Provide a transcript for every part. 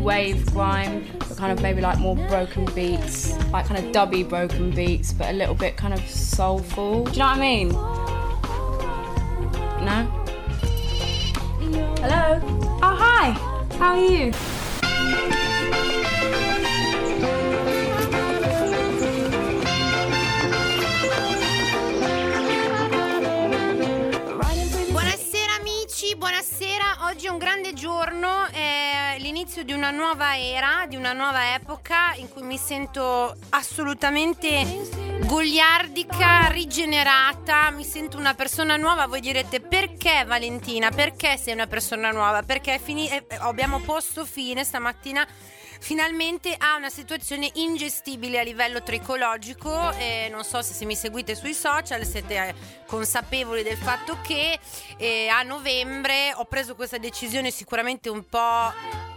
wave grime, but kind of maybe like more broken beats, like kind of dubby broken beats, but a little bit kind of soulful. Do you know what I mean? No? Hello? Oh, hi! How are you? Buonasera, oggi è un grande giorno, è l'inizio di una nuova era, di una nuova epoca in cui mi sento assolutamente goliardica, rigenerata, mi sento una persona nuova. Voi direte: perché Valentina? Perché sei una persona nuova? Perché abbiamo posto fine stamattina finalmente a una situazione ingestibile a livello tricologico. Non so se mi seguite sui social siete consapevoli del fatto che a novembre ho preso questa decisione sicuramente un po'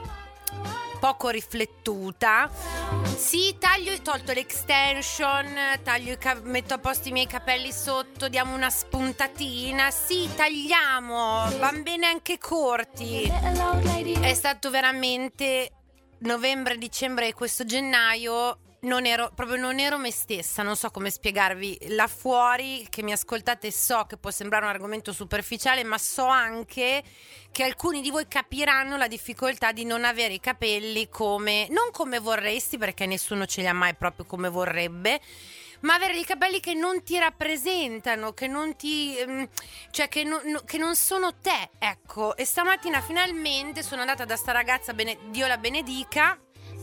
poco riflettuta. Sì, ho tolto l'extension, metto a posto i miei capelli sotto, diamo una spuntatina. Sì, tagliamo, van bene anche corti. È stato veramente novembre, dicembre e questo gennaio non ero me stessa, non so come spiegarvi. Là fuori che mi ascoltate so che può sembrare un argomento superficiale, ma so anche che alcuni di voi capiranno la difficoltà di non avere i capelli non come vorresti, perché nessuno ce li ha mai proprio come vorrebbe, ma avere i capelli che non ti rappresentano, che non ti che non sono te, ecco. E stamattina finalmente sono andata da sta ragazza, Dio la benedica,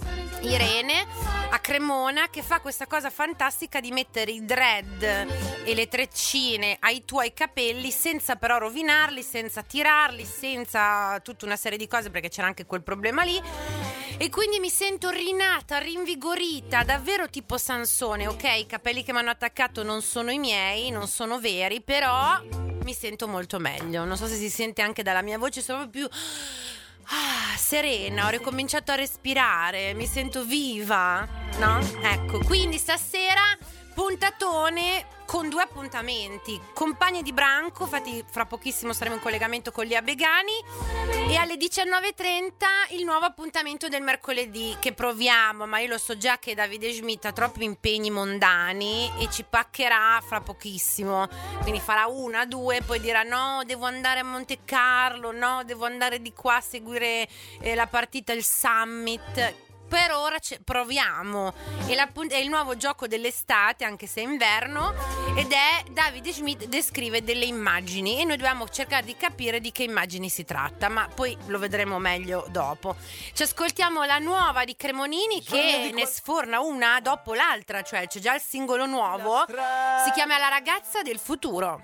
Irene, a Cremona, che fa questa cosa fantastica di mettere i dread e le treccine ai tuoi capelli senza però rovinarli, senza tirarli, senza tutta una serie di cose, perché c'era anche quel problema lì. E quindi mi sento rinata, rinvigorita, davvero tipo Sansone, ok? I capelli che mi hanno attaccato non sono i miei, non sono veri, però mi sento molto meglio. Non so se si sente anche dalla mia voce, sono proprio più serena, ho ricominciato a respirare, mi sento viva, no? Ecco, quindi stasera puntatone con 2 appuntamenti. Compagni di branco, infatti fra pochissimo saremo in collegamento con Lia Begani, e alle 19:30 il nuovo appuntamento del mercoledì che proviamo, ma io lo so già che Davide Schmidt ha troppi impegni mondani e ci paccherà fra pochissimo, quindi farà 1, 2, poi dirà no, devo andare a Monte Carlo, no, devo andare di qua a seguire la partita, il summit. Per ora proviamo, è il nuovo gioco dell'estate, anche se è inverno, ed è Davide Schmidt descrive delle immagini e noi dobbiamo cercare di capire di che immagini si tratta, ma poi lo vedremo meglio dopo. Ci ascoltiamo la nuova di Cremonini, che ne sforna una dopo l'altra, cioè c'è già il singolo nuovo, si chiama La ragazza del futuro.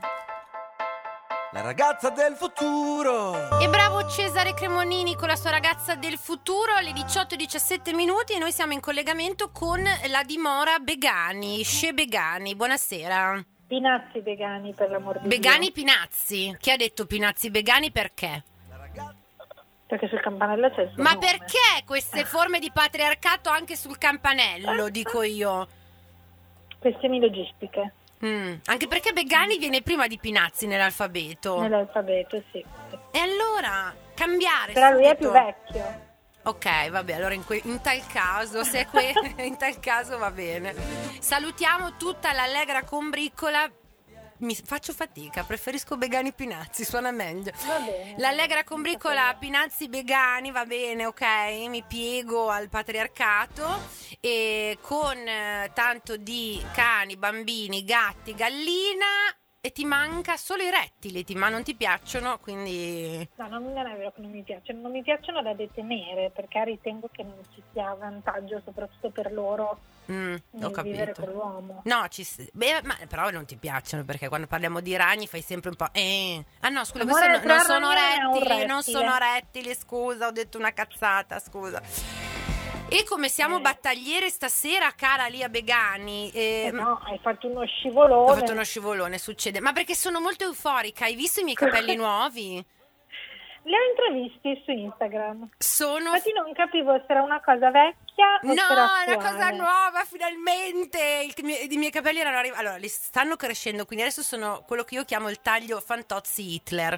La ragazza del futuro. E bravo Cesare Cremonini con la sua ragazza del futuro alle 18:17 e noi siamo in collegamento con la dimora Begani, Sce Begani. Buonasera. Pinazzi Begani, per l'amor di Begani Dio. Pinazzi. Chi ha detto Pinazzi Begani? Perché? Perché sul campanello c'è il suo Ma nome. perché queste forme di patriarcato anche sul campanello, dico io? Questioni logistiche. Anche perché Begani viene prima di Pinazzi nell'alfabeto. Nell'alfabeto, sì. E allora cambiare. Però lui è subito. più vecchio. Ok, vabbè, allora in tal caso, se in tal caso va bene. Salutiamo tutta l'allegra combricola. Faccio fatica, preferisco Begani Pinazzi, suona meglio. Va bene. L'allegra combricola Pinazzi Begani, va bene, ok, mi piego al patriarcato, e con tanto di cani, bambini, gatti, gallina, e ti manca solo i rettili, ma non ti piacciono, quindi... No, non è vero che non mi piacciono. Non mi piacciono da detenere, perché ritengo che non ci sia vantaggio, soprattutto per loro, ho nel vivere capito. con l'uomo. No, ma però non ti piacciono, perché quando parliamo di ragni fai sempre un po'. Ah no, scusa, Amore, questi non sono ragno è un rettili, non rettile. sono rettili, scusa, ho detto una cazzata, scusa. E come siamo battagliere stasera, cara Lia Begani? No, hai fatto uno scivolone. Ho fatto uno scivolone, succede. Ma perché sono molto euforica, hai visto i miei capelli nuovi? Li ho intravisti su Instagram. Infatti non capivo se era una cosa vecchia o no, se era è una cosa attuale. nuova, finalmente. I miei capelli erano arrivati. Allora, li stanno crescendo, quindi adesso sono quello che io chiamo il taglio Fantozzi Hitler.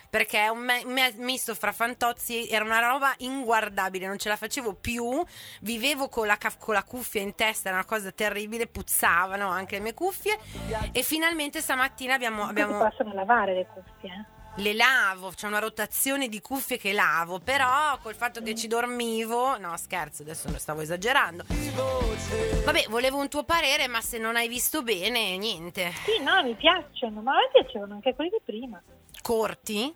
perché è un misto fra Fantozzi, era una roba inguardabile, non ce la facevo più, vivevo con la cuffia in testa, era una cosa terribile, puzzavano anche le mie cuffie, e finalmente stamattina abbiamo Si possono lavare le cuffie, le lavo, c'è una rotazione di cuffie che lavo, però col fatto che ci dormivo, no scherzo, adesso stavo esagerando. Vabbè, volevo un tuo parere, ma se non hai visto bene, niente. Sì, no, mi piacciono, ma a me piacevano anche quelli di prima. Corti?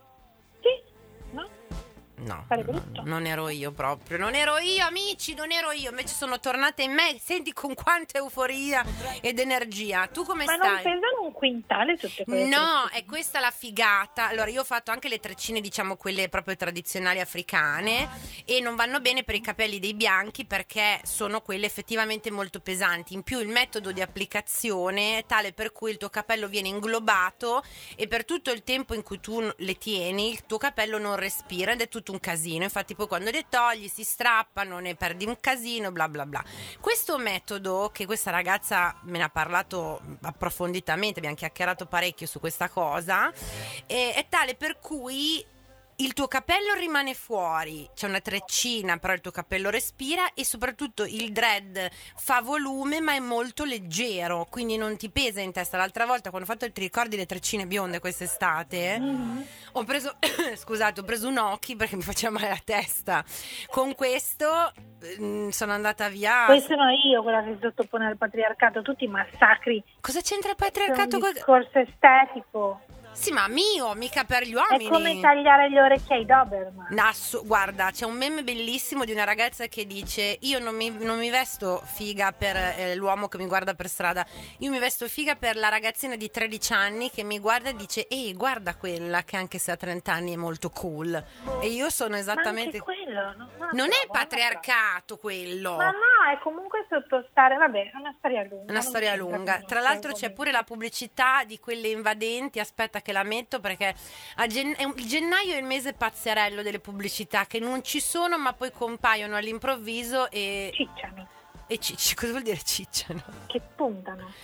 Sì, no? No, Fare brutto. non ero io proprio, non ero io, amici, non ero io, invece sono tornata in me, senti con quanta euforia ed energia. Tu come Ma stai? non pesano un quintale tutte quelle No, treccine? è questa la figata. Allora, io ho fatto anche le treccine, diciamo quelle proprio tradizionali africane, e non vanno bene per i capelli dei bianchi perché sono quelle effettivamente molto pesanti. In più il metodo di applicazione è tale per cui il tuo capello viene inglobato e per tutto il tempo in cui tu le tieni il tuo capello non respira ed è tutto un casino. Infatti poi quando le togli si strappano, ne perdi un casino, bla bla bla. Questo metodo, che questa ragazza me ne ha parlato approfonditamente, abbiamo chiacchierato parecchio su questa cosa, è tale per cui il tuo capello rimane fuori, c'è una treccina però il tuo capello respira, e soprattutto il dread fa volume ma è molto leggero, quindi non ti pesa in testa. L'altra volta quando ho fatto, ti ricordi le treccine bionde quest'estate? Ho preso scusate, ho preso un occhi perché mi faceva male la testa. Con questo sono andata via. Poi sono io quella che si sottopone al patriarcato, tutti i massacri. Cosa c'entra il C'è patriarcato? un discorso estetico. Sì, ma mio, mica per gli uomini. È come tagliare le orecchie ai Doberman. Guarda, c'è un meme bellissimo di una ragazza che dice: io non mi vesto figa per l'uomo che mi guarda per strada, io mi vesto figa per la ragazzina di 13 anni che mi guarda e dice: ehi, guarda quella che anche se ha 30 anni è molto cool. E io sono esattamente... Ma anche quello, non è patriarcato quello. Ma no, è comunque sottostare, vabbè, è una storia lunga. Una storia lunga. Tra l'altro c'è pure la pubblicità di quelle invadenti, aspetta che la metto perché il gennaio è il mese pazzerello delle pubblicità che non ci sono ma poi compaiono all'improvviso e Cicciano. cosa vuol dire cicciano? Che puntano.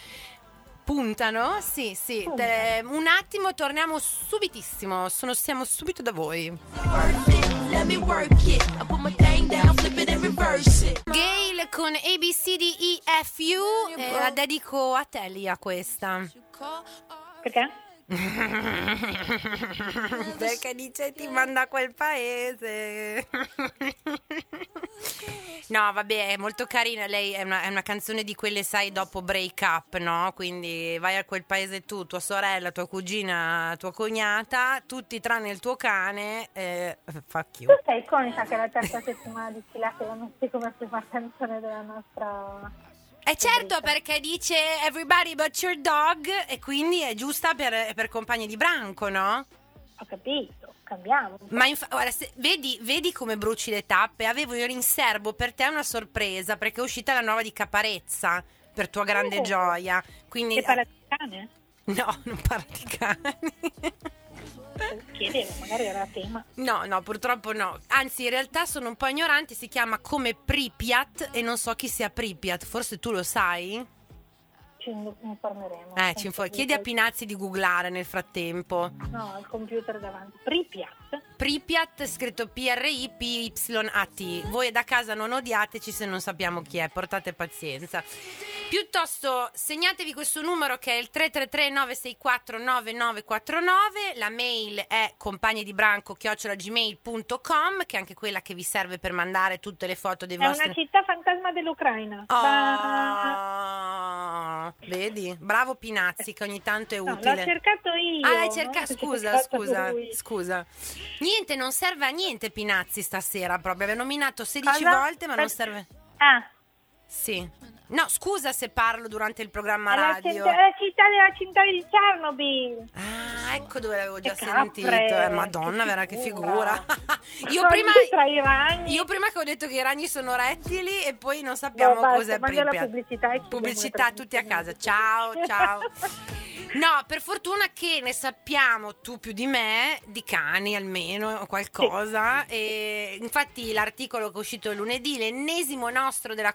Puntano? Sì, sì. Puntano. Un attimo, torniamo subitissimo. Siamo subito da voi. Gail con ABCDEFU, la dedico a te, Lia, questa. Perché? Perché dice ti manda a quel paese. No, vabbè, è molto carina. Lei è una canzone di quelle, sai, dopo break up, no? Quindi vai a quel paese tu, tua sorella, tua cugina, tua cognata, tutti tranne il tuo cane. Fuck you. Tu sei conscia che è la terza settimana di fila che la metti come prima canzone della nostra... Certo, perché dice Everybody but your dog, e quindi è giusta per compagni di branco, no? Ho capito, cambiamo. Ma ora, vedi come bruci le tappe. Avevo io in serbo per te una sorpresa, perché è uscita la nuova di Caparezza, per tua grande gioia. Quindi... Che parla di cane? No, non parla di cani. Chiedevo, magari era tema. No, purtroppo no. Anzi, in realtà sono un po' ignorante, si chiama come Pripyat e non so chi sia Pripyat, forse tu lo sai? Ci informeremo. Chiedi a Pinazzi di googlare nel frattempo. No, il computer davanti. Pripyat, scritto Pripyat. Voi da casa non odiateci se non sappiamo chi è, portate pazienza. Piuttosto segnatevi questo numero che è il 333-964-9949. La mail è compagnedibranco@gmail.com, che è anche quella che vi serve per mandare tutte le foto dei vostri... È una città fantasma dell'Ucraina. Vedi? Bravo Pinazzi, che ogni tanto è utile. L'ho cercato io. L'hai cercato? Scusa. Niente, non serve a niente Pinazzi stasera proprio. Aveva nominato 16 volte, ma non serve... Sì. No, scusa se parlo durante il programma radio. È la città della centrale di Chernobyl. Ecco dove l'avevo già capre, sentito. Madonna, vera che figura. Io prima che ho detto che i ragni sono rettili e poi non sappiamo cos'è Pripyat. Pubblicità tutti a casa. Ciao. No, per fortuna che ne sappiamo, tu più di me, di cani almeno, qualcosa. Sì. E infatti l'articolo che è uscito lunedì, l'ennesimo nostro della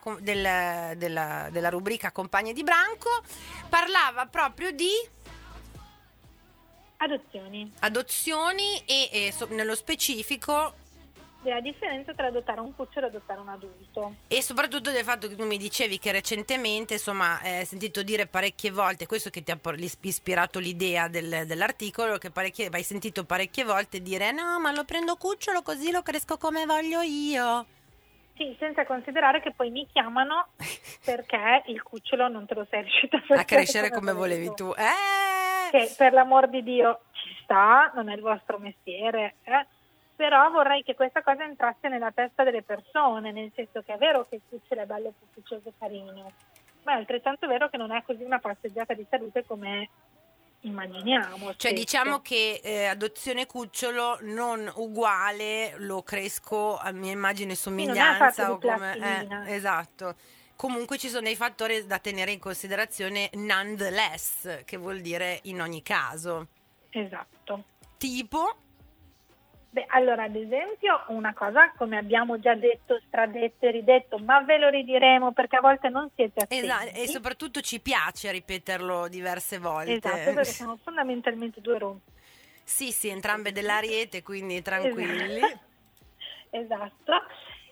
rubrica Compagni di Branco, parlava proprio di Adozioni e nello specifico... La differenza tra adottare un cucciolo e adottare un adulto. E soprattutto del fatto che tu mi dicevi che recentemente, insomma, hai sentito dire parecchie volte, questo che ti ha ispirato l'idea dell'articolo, che hai sentito parecchie volte dire no, ma lo prendo cucciolo così lo cresco come voglio io. Sì, senza considerare che poi mi chiamano perché il cucciolo non te lo sei riuscita a crescere come volevi tu. Che per l'amor di Dio ci sta, non è il vostro mestiere, però vorrei che questa cosa entrasse nella testa delle persone, nel senso che è vero che il cucciolo è bello, pufficioso e carino, ma è altrettanto vero che non è così una passeggiata di salute come immaginiamo. Cioè spesso. diciamo che adozione cucciolo non uguale, lo cresco a mia immagine e somiglianza o come esatto. Comunque ci sono dei fattori da tenere in considerazione nonetheless, che vuol dire in ogni caso. Esatto. Tipo? Beh, allora, ad esempio, una cosa, come abbiamo già detto, stradetto e ridetto, ma ve lo ridiremo perché a volte non siete attenti. Esatto, e soprattutto ci piace ripeterlo diverse volte. Esatto, perché sono fondamentalmente due rompi. Sì, entrambe dell'Ariete, quindi tranquilli. Esatto.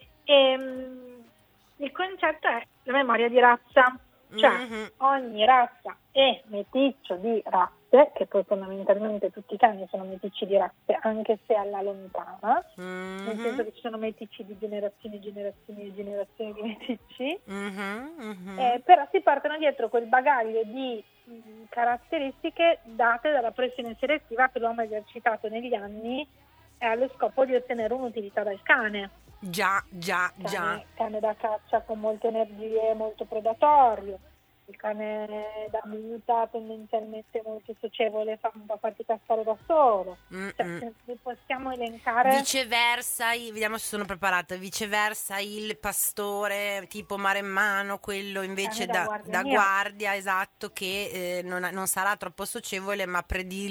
Il concetto è la memoria di razza, cioè ogni razza è meticcio di razze, che poi fondamentalmente tutti i cani sono meticci di razze, anche se alla lontana, nel senso che ci sono meticci di generazioni e generazioni e generazioni di meticci, però si portano dietro quel bagaglio di caratteristiche date dalla pressione selettiva che l'uomo ha esercitato negli anni allo scopo di ottenere un'utilità dal cane. Già. Cane da caccia con molte energie, molto predatorio. Il cane da muta tendenzialmente molto socievole, fa un po' fatica a stare da solo. Cioè, possiamo elencare. Viceversa, vediamo se sono preparata. Viceversa, il pastore tipo maremmano, quello invece da guardia, esatto, che non sarà troppo socievole, ma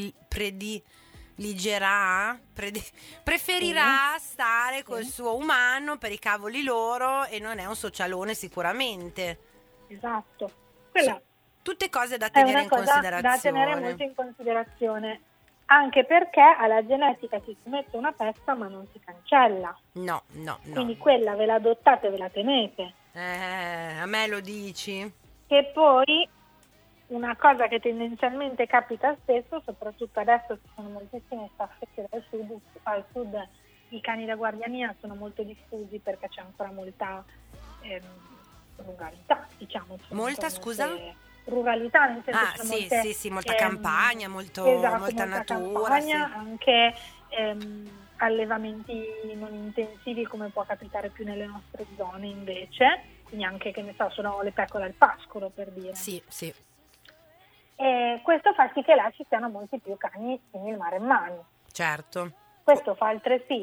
preferirà stare col suo umano per i cavoli loro e non è un socialone sicuramente. Esatto. Tutte cose da tenere in considerazione. Da tenere molto in considerazione, anche perché alla genetica si mette una pezza ma non si cancella. No. Quindi quella ve la adottate e ve la tenete. A me lo dici? Che poi una cosa che tendenzialmente capita spesso, soprattutto adesso ci sono moltissime staffe che al sud i cani da guardia mia sono molto diffusi perché c'è ancora molta ruralità, diciamo. Molta, scusa? Ruralità, nel senso sì, molta campagna, molta natura. Campagna, anche allevamenti non intensivi come può capitare più nelle nostre zone invece, quindi anche, che ne so, sono le pecore al pascolo, per dire. Sì. E questo fa sì che là ci siano molti più cani simili maremmani. Certo. Questo fa altresì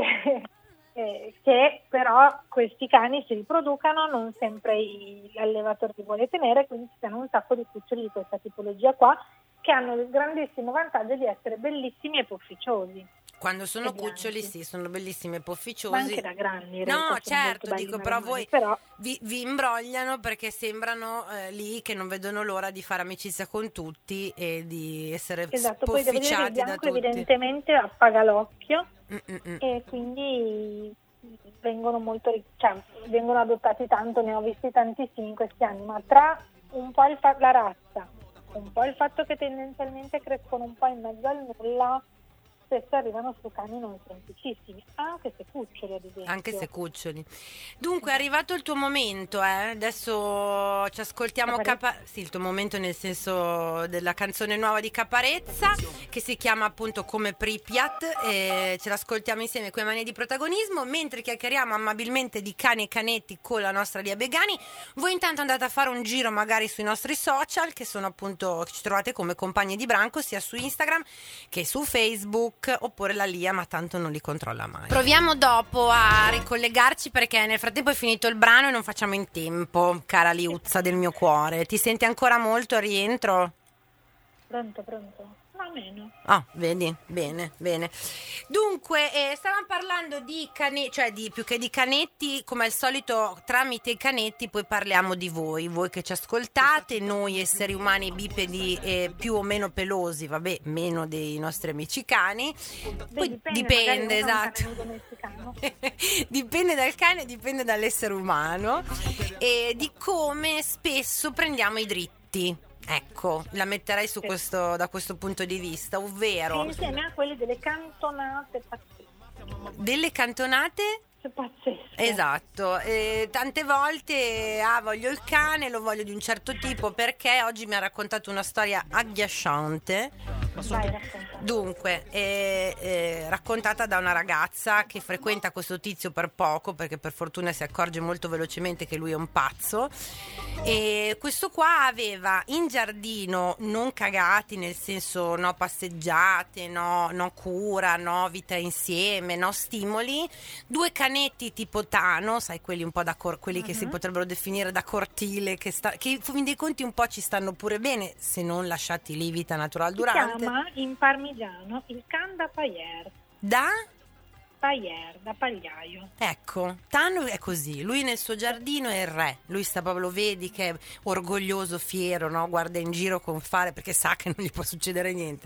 che però questi cani si riproducano, non sempre l'allevatore li vuole tenere, quindi ci sono un sacco di cuccioli di questa tipologia qua che hanno il grandissimo vantaggio di essere bellissimi e pofficiosi. Quando sono cuccioli sono bellissimi e pofficiosi. Ma anche da grandi. No, certo, dico, però voi vi imbrogliano perché sembrano lì che non vedono l'ora di fare amicizia con tutti e di essere spofficciati da tutti. Evidentemente appaga l'occhio e quindi vengono vengono adottati tanto, ne ho visti tantissimi in questi anni, ma tra un po' la razza, un po' il fatto che tendenzialmente crescono un po' in mezzo al nulla, spesso arrivano su cani non semplicissimi, anche se cuccioli ad esempio. Anche se cuccioli. Dunque è arrivato il tuo momento, adesso ci ascoltiamo sì, il tuo momento nel senso della canzone nuova di Caparezza, che si chiama appunto Come Pripyat, e ce l'ascoltiamo insieme con i mani di protagonismo, mentre chiacchieriamo amabilmente di cani e canetti con la nostra Lia Begani. Voi intanto andate a fare un giro magari sui nostri social, che sono appunto, ci trovate come Compagni di Branco, sia su Instagram che su Facebook, oppure la Lia, ma tanto non li controlla mai. Proviamo dopo a ricollegarci perché nel frattempo è finito il brano e non facciamo in tempo, cara Liuzza del mio cuore. Ti senti ancora molto a rientro? Pronto? fa meno. Ah, vedi, bene. Dunque, stavamo parlando di più che di canetti, come al solito tramite i canetti poi parliamo di voi che ci ascoltate, noi esseri umani bipedi più o meno pelosi, vabbè, meno dei nostri amici cani. Poi dipende, esatto. Dipende dal cane, dipende dall'essere umano e di come spesso prendiamo i dritti. Ecco, la metterei su da questo punto di vista, ovvero insieme a quelli delle cantonate pazzesche. Delle cantonate? Pazzesche. Esatto, tante volte voglio il cane, lo voglio di un certo tipo, perché oggi mi ha raccontato una storia agghiacciante. Dunque, raccontata da una ragazza che frequenta questo tizio per poco, perché per fortuna si accorge molto velocemente che lui è un pazzo. E questo qua aveva in giardino, non cagati, nel senso no passeggiate, no cura, no vita insieme, no stimoli, 2 canetti tipo Tano, sai, quelli un po' quelli che si potrebbero definire da cortile, che in fin dei conti un po' ci stanno pure bene, se non lasciati lì vita natural durante. Si chiama in parmigiano il can da pagliaio. Da pagliaio. Ecco, Tano è così, lui nel suo giardino è il re, lui sta proprio, lo vedi che è orgoglioso, fiero, no? Guarda in giro con fare perché sa che non gli può succedere niente.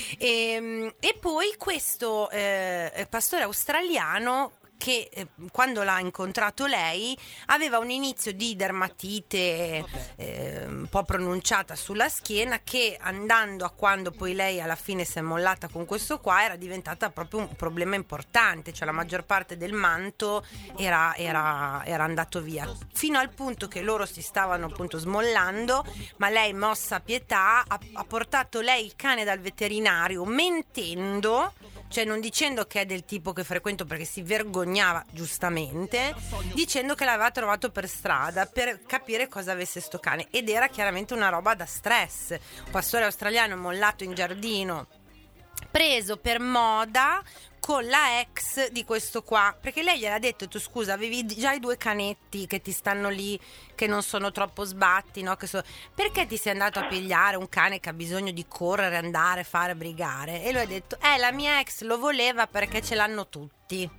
E poi questo pastore australiano che quando l'ha incontrato lei aveva un inizio di dermatite un po' pronunciata sulla schiena, che andando a quando poi lei alla fine si è mollata con questo qua era diventata proprio un problema importante, cioè la maggior parte del manto era andato via, fino al punto che loro si stavano appunto smollando, ma lei, mossa a pietà, ha portato lei il cane dal veterinario mentendo, cioè non dicendo che è del tipo che frequento, perché si vergognava giustamente, dicendo che l'aveva trovato per strada per capire cosa avesse sto cane, ed era chiaramente una roba da stress. Un pastore australiano mollato in giardino, preso per moda con la ex di questo qua, perché lei gliel'ha detto: tu scusa, avevi già i 2 canetti che ti stanno lì, che non sono troppo sbatti, no? Perché ti sei andato a pigliare un cane che ha bisogno di correre, andare, fare, brigare? E lui ha detto: la mia ex lo voleva perché ce l'hanno tutti.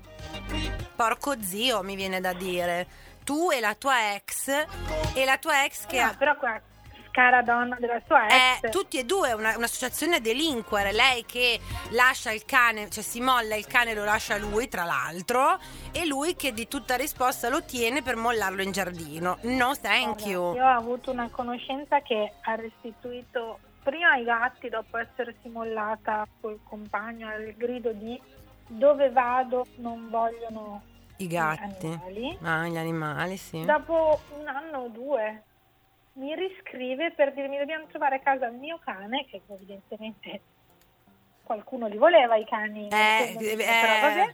Porco zio, mi viene da dire, tu e la tua ex che ha... Però qua cara donna della sua ex, tutti e due un'associazione a delinquere, lei che lascia il cane, cioè si molla il cane, lo lascia lui tra l'altro, e lui che di tutta risposta lo tiene per mollarlo in giardino. No thank you. Io ho avuto una conoscenza che ha restituito prima i gatti, dopo essersi mollata col compagno al grido di: dove vado non vogliono i gatti, gli animali, sì. Dopo 1 anno o 2 mi riscrive per dirmi: dobbiamo trovare a casa il mio cane, che evidentemente qualcuno li voleva i cani, però vabbè,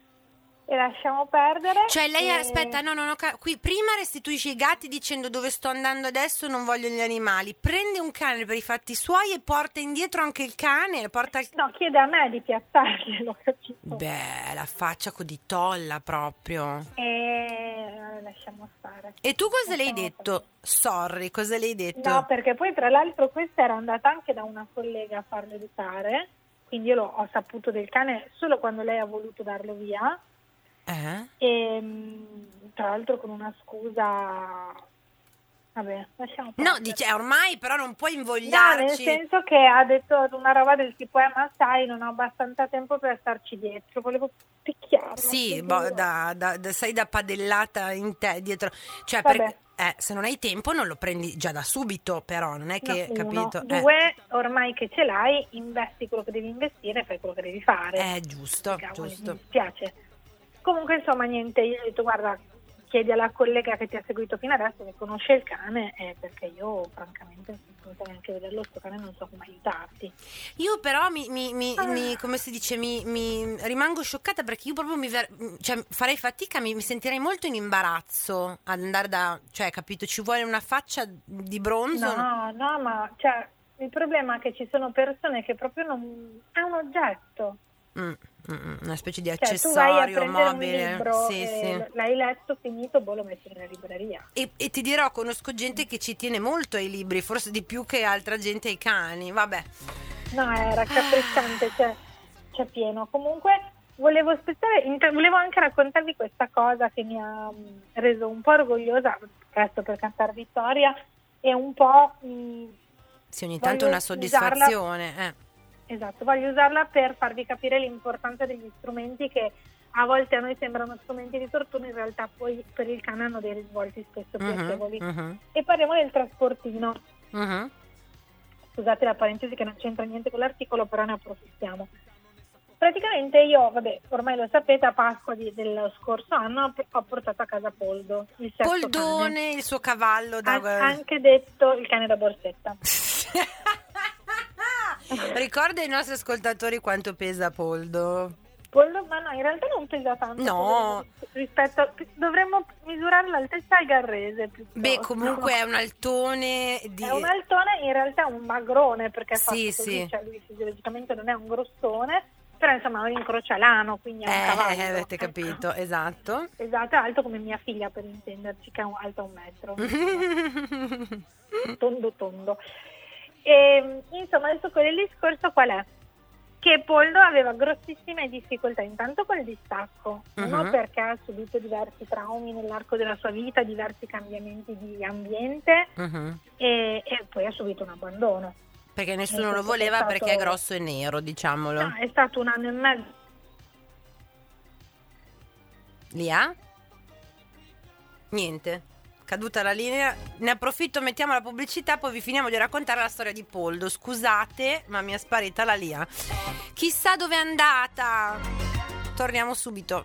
e lasciamo perdere. Cioè lei aspetta, no, qui prima restituisce i gatti dicendo: dove sto andando adesso non voglio gli animali, prende un cane per i fatti suoi e porta indietro anche il cane, no, chiede a me di piazzarglielo, capito? Beh, la faccia di tolla proprio. Lasciamo stare. E tu cosa le hai detto? Sorry, cosa le hai detto? No, perché poi tra l'altro questa era andata anche da una collega a farlo educare, quindi io ho saputo del cane solo quando lei ha voluto darlo via. E tra l'altro con una scusa, vabbè, lasciamo perdere. No, dice ormai però non puoi invogliarci. No, nel senso che ha detto una roba del tipo: ma sai, non ho abbastanza tempo per starci dietro, volevo picchiarlo. Sì, sei da padellata in te dietro, cioè vabbè. Se non hai tempo non lo prendi già da subito, però non è che, capito? 2, ormai che ce l'hai, investi quello che devi investire e fai quello che devi fare. Giusto. Mi dispiace. Comunque, insomma, niente, io ho detto: guarda, chiedi alla collega che ti ha seguito fino adesso, che conosce il cane, perché io francamente non so neanche vederlo sto cane, non so come aiutarti. Io però come si dice, mi rimango scioccata, perché io proprio cioè farei fatica, mi sentirei molto in imbarazzo ad andare cioè, capito, ci vuole una faccia di bronzo. No, ma cioè il problema è che ci sono persone che proprio non è un oggetto. Una specie di Cioè, tu vai a accessorio prendere un mobile. libro, Sì. l'hai letto, finito, lo metti nella libreria. E ti dirò, conosco gente che ci tiene molto ai libri, forse di più che altra gente ai cani, vabbè. No, era raccapricciante, c'è pieno. Comunque volevo anche raccontarvi questa cosa che mi ha reso un po' orgogliosa, presto per cantare vittoria, e un po'... Sì, ogni tanto voglio una soddisfazione. Esatto, voglio usarla per farvi capire l'importanza degli strumenti che a volte a noi sembrano strumenti di tortura, in realtà poi per il cane hanno dei risvolti spesso piacevoli. E parliamo del trasportino. Scusate la parentesi che non c'entra niente con l'articolo, però ne approfittiamo. Praticamente io, ormai lo sapete, a Pasqua dello scorso anno ho portato a casa Poldo, il sesto Poldone, cane. il suo cavallo da... Anche detto il cane da borsetta. Ricorda ai nostri ascoltatori quanto pesa Poldo? Poldo, ma no, in realtà non pesa tanto. No. Dovremmo misurare l'altezza al garrese piuttosto. Beh, comunque è un altone di... È un altone, in realtà è un magrone, perché è fatto Sì, così, sì. cioè lui fisiologicamente non è un grossone, però insomma è un incrocialano, quindi è un cavallo. Avete capito, esatto. Esatto, è alto come mia figlia, per intenderci, che è alta 1 metro. Tondo. E, insomma, adesso quello il discorso qual è? Che Poldo aveva grossissime difficoltà intanto col distacco, uno perché ha subito diversi traumi nell'arco della sua vita, diversi cambiamenti di ambiente e poi ha subito un abbandono. Perché nessuno lo voleva perché è grosso e nero, diciamolo. No, è stato 1 anno e mezzo. Lia? Niente. Caduta la linea, ne approfitto, mettiamo la pubblicità, poi vi finiamo di raccontare la storia di Poldo. Scusate, ma mi è sparita la Lia. Chissà dove è andata. Torniamo subito.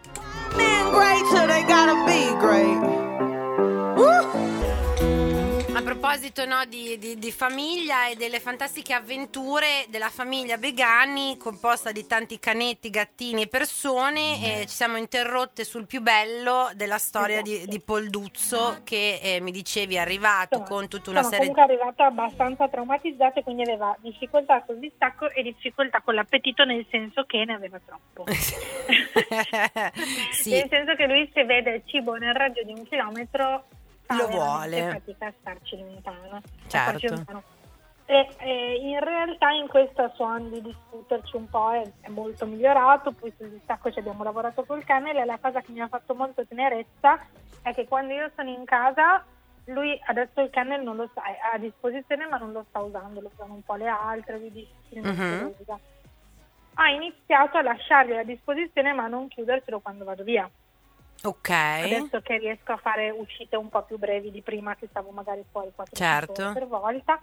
A proposito di famiglia e delle fantastiche avventure della famiglia Begani, composta di tanti canetti, gattini e persone, ci siamo interrotte sul più bello della storia di Polduzzo, che mi dicevi è arrivato con tutta una serie comunque è arrivato abbastanza traumatizzato e quindi aveva difficoltà col distacco e difficoltà con l'appetito, nel senso che ne aveva troppo. Sì. Nel senso che lui, se vede il cibo nel raggio di 1 chilometro, lo vuole, fatica a starci lontano. Certo. E in realtà in questo suono di discuterci un po' è molto migliorato. Poi sul distacco ci abbiamo lavorato col cane e la cosa che mi ha fatto molto tenerezza è che quando io sono in casa, lui adesso il cane non lo sta, è a disposizione ma non lo sta usando, lo usano un po' le altre, lui dice che non lo usa. Ha iniziato a lasciarglielo a disposizione ma a non chiuderselo quando vado via. Ok. Adesso che riesco a fare uscite un po' più brevi di prima, che stavo magari fuori 4 ore per volta.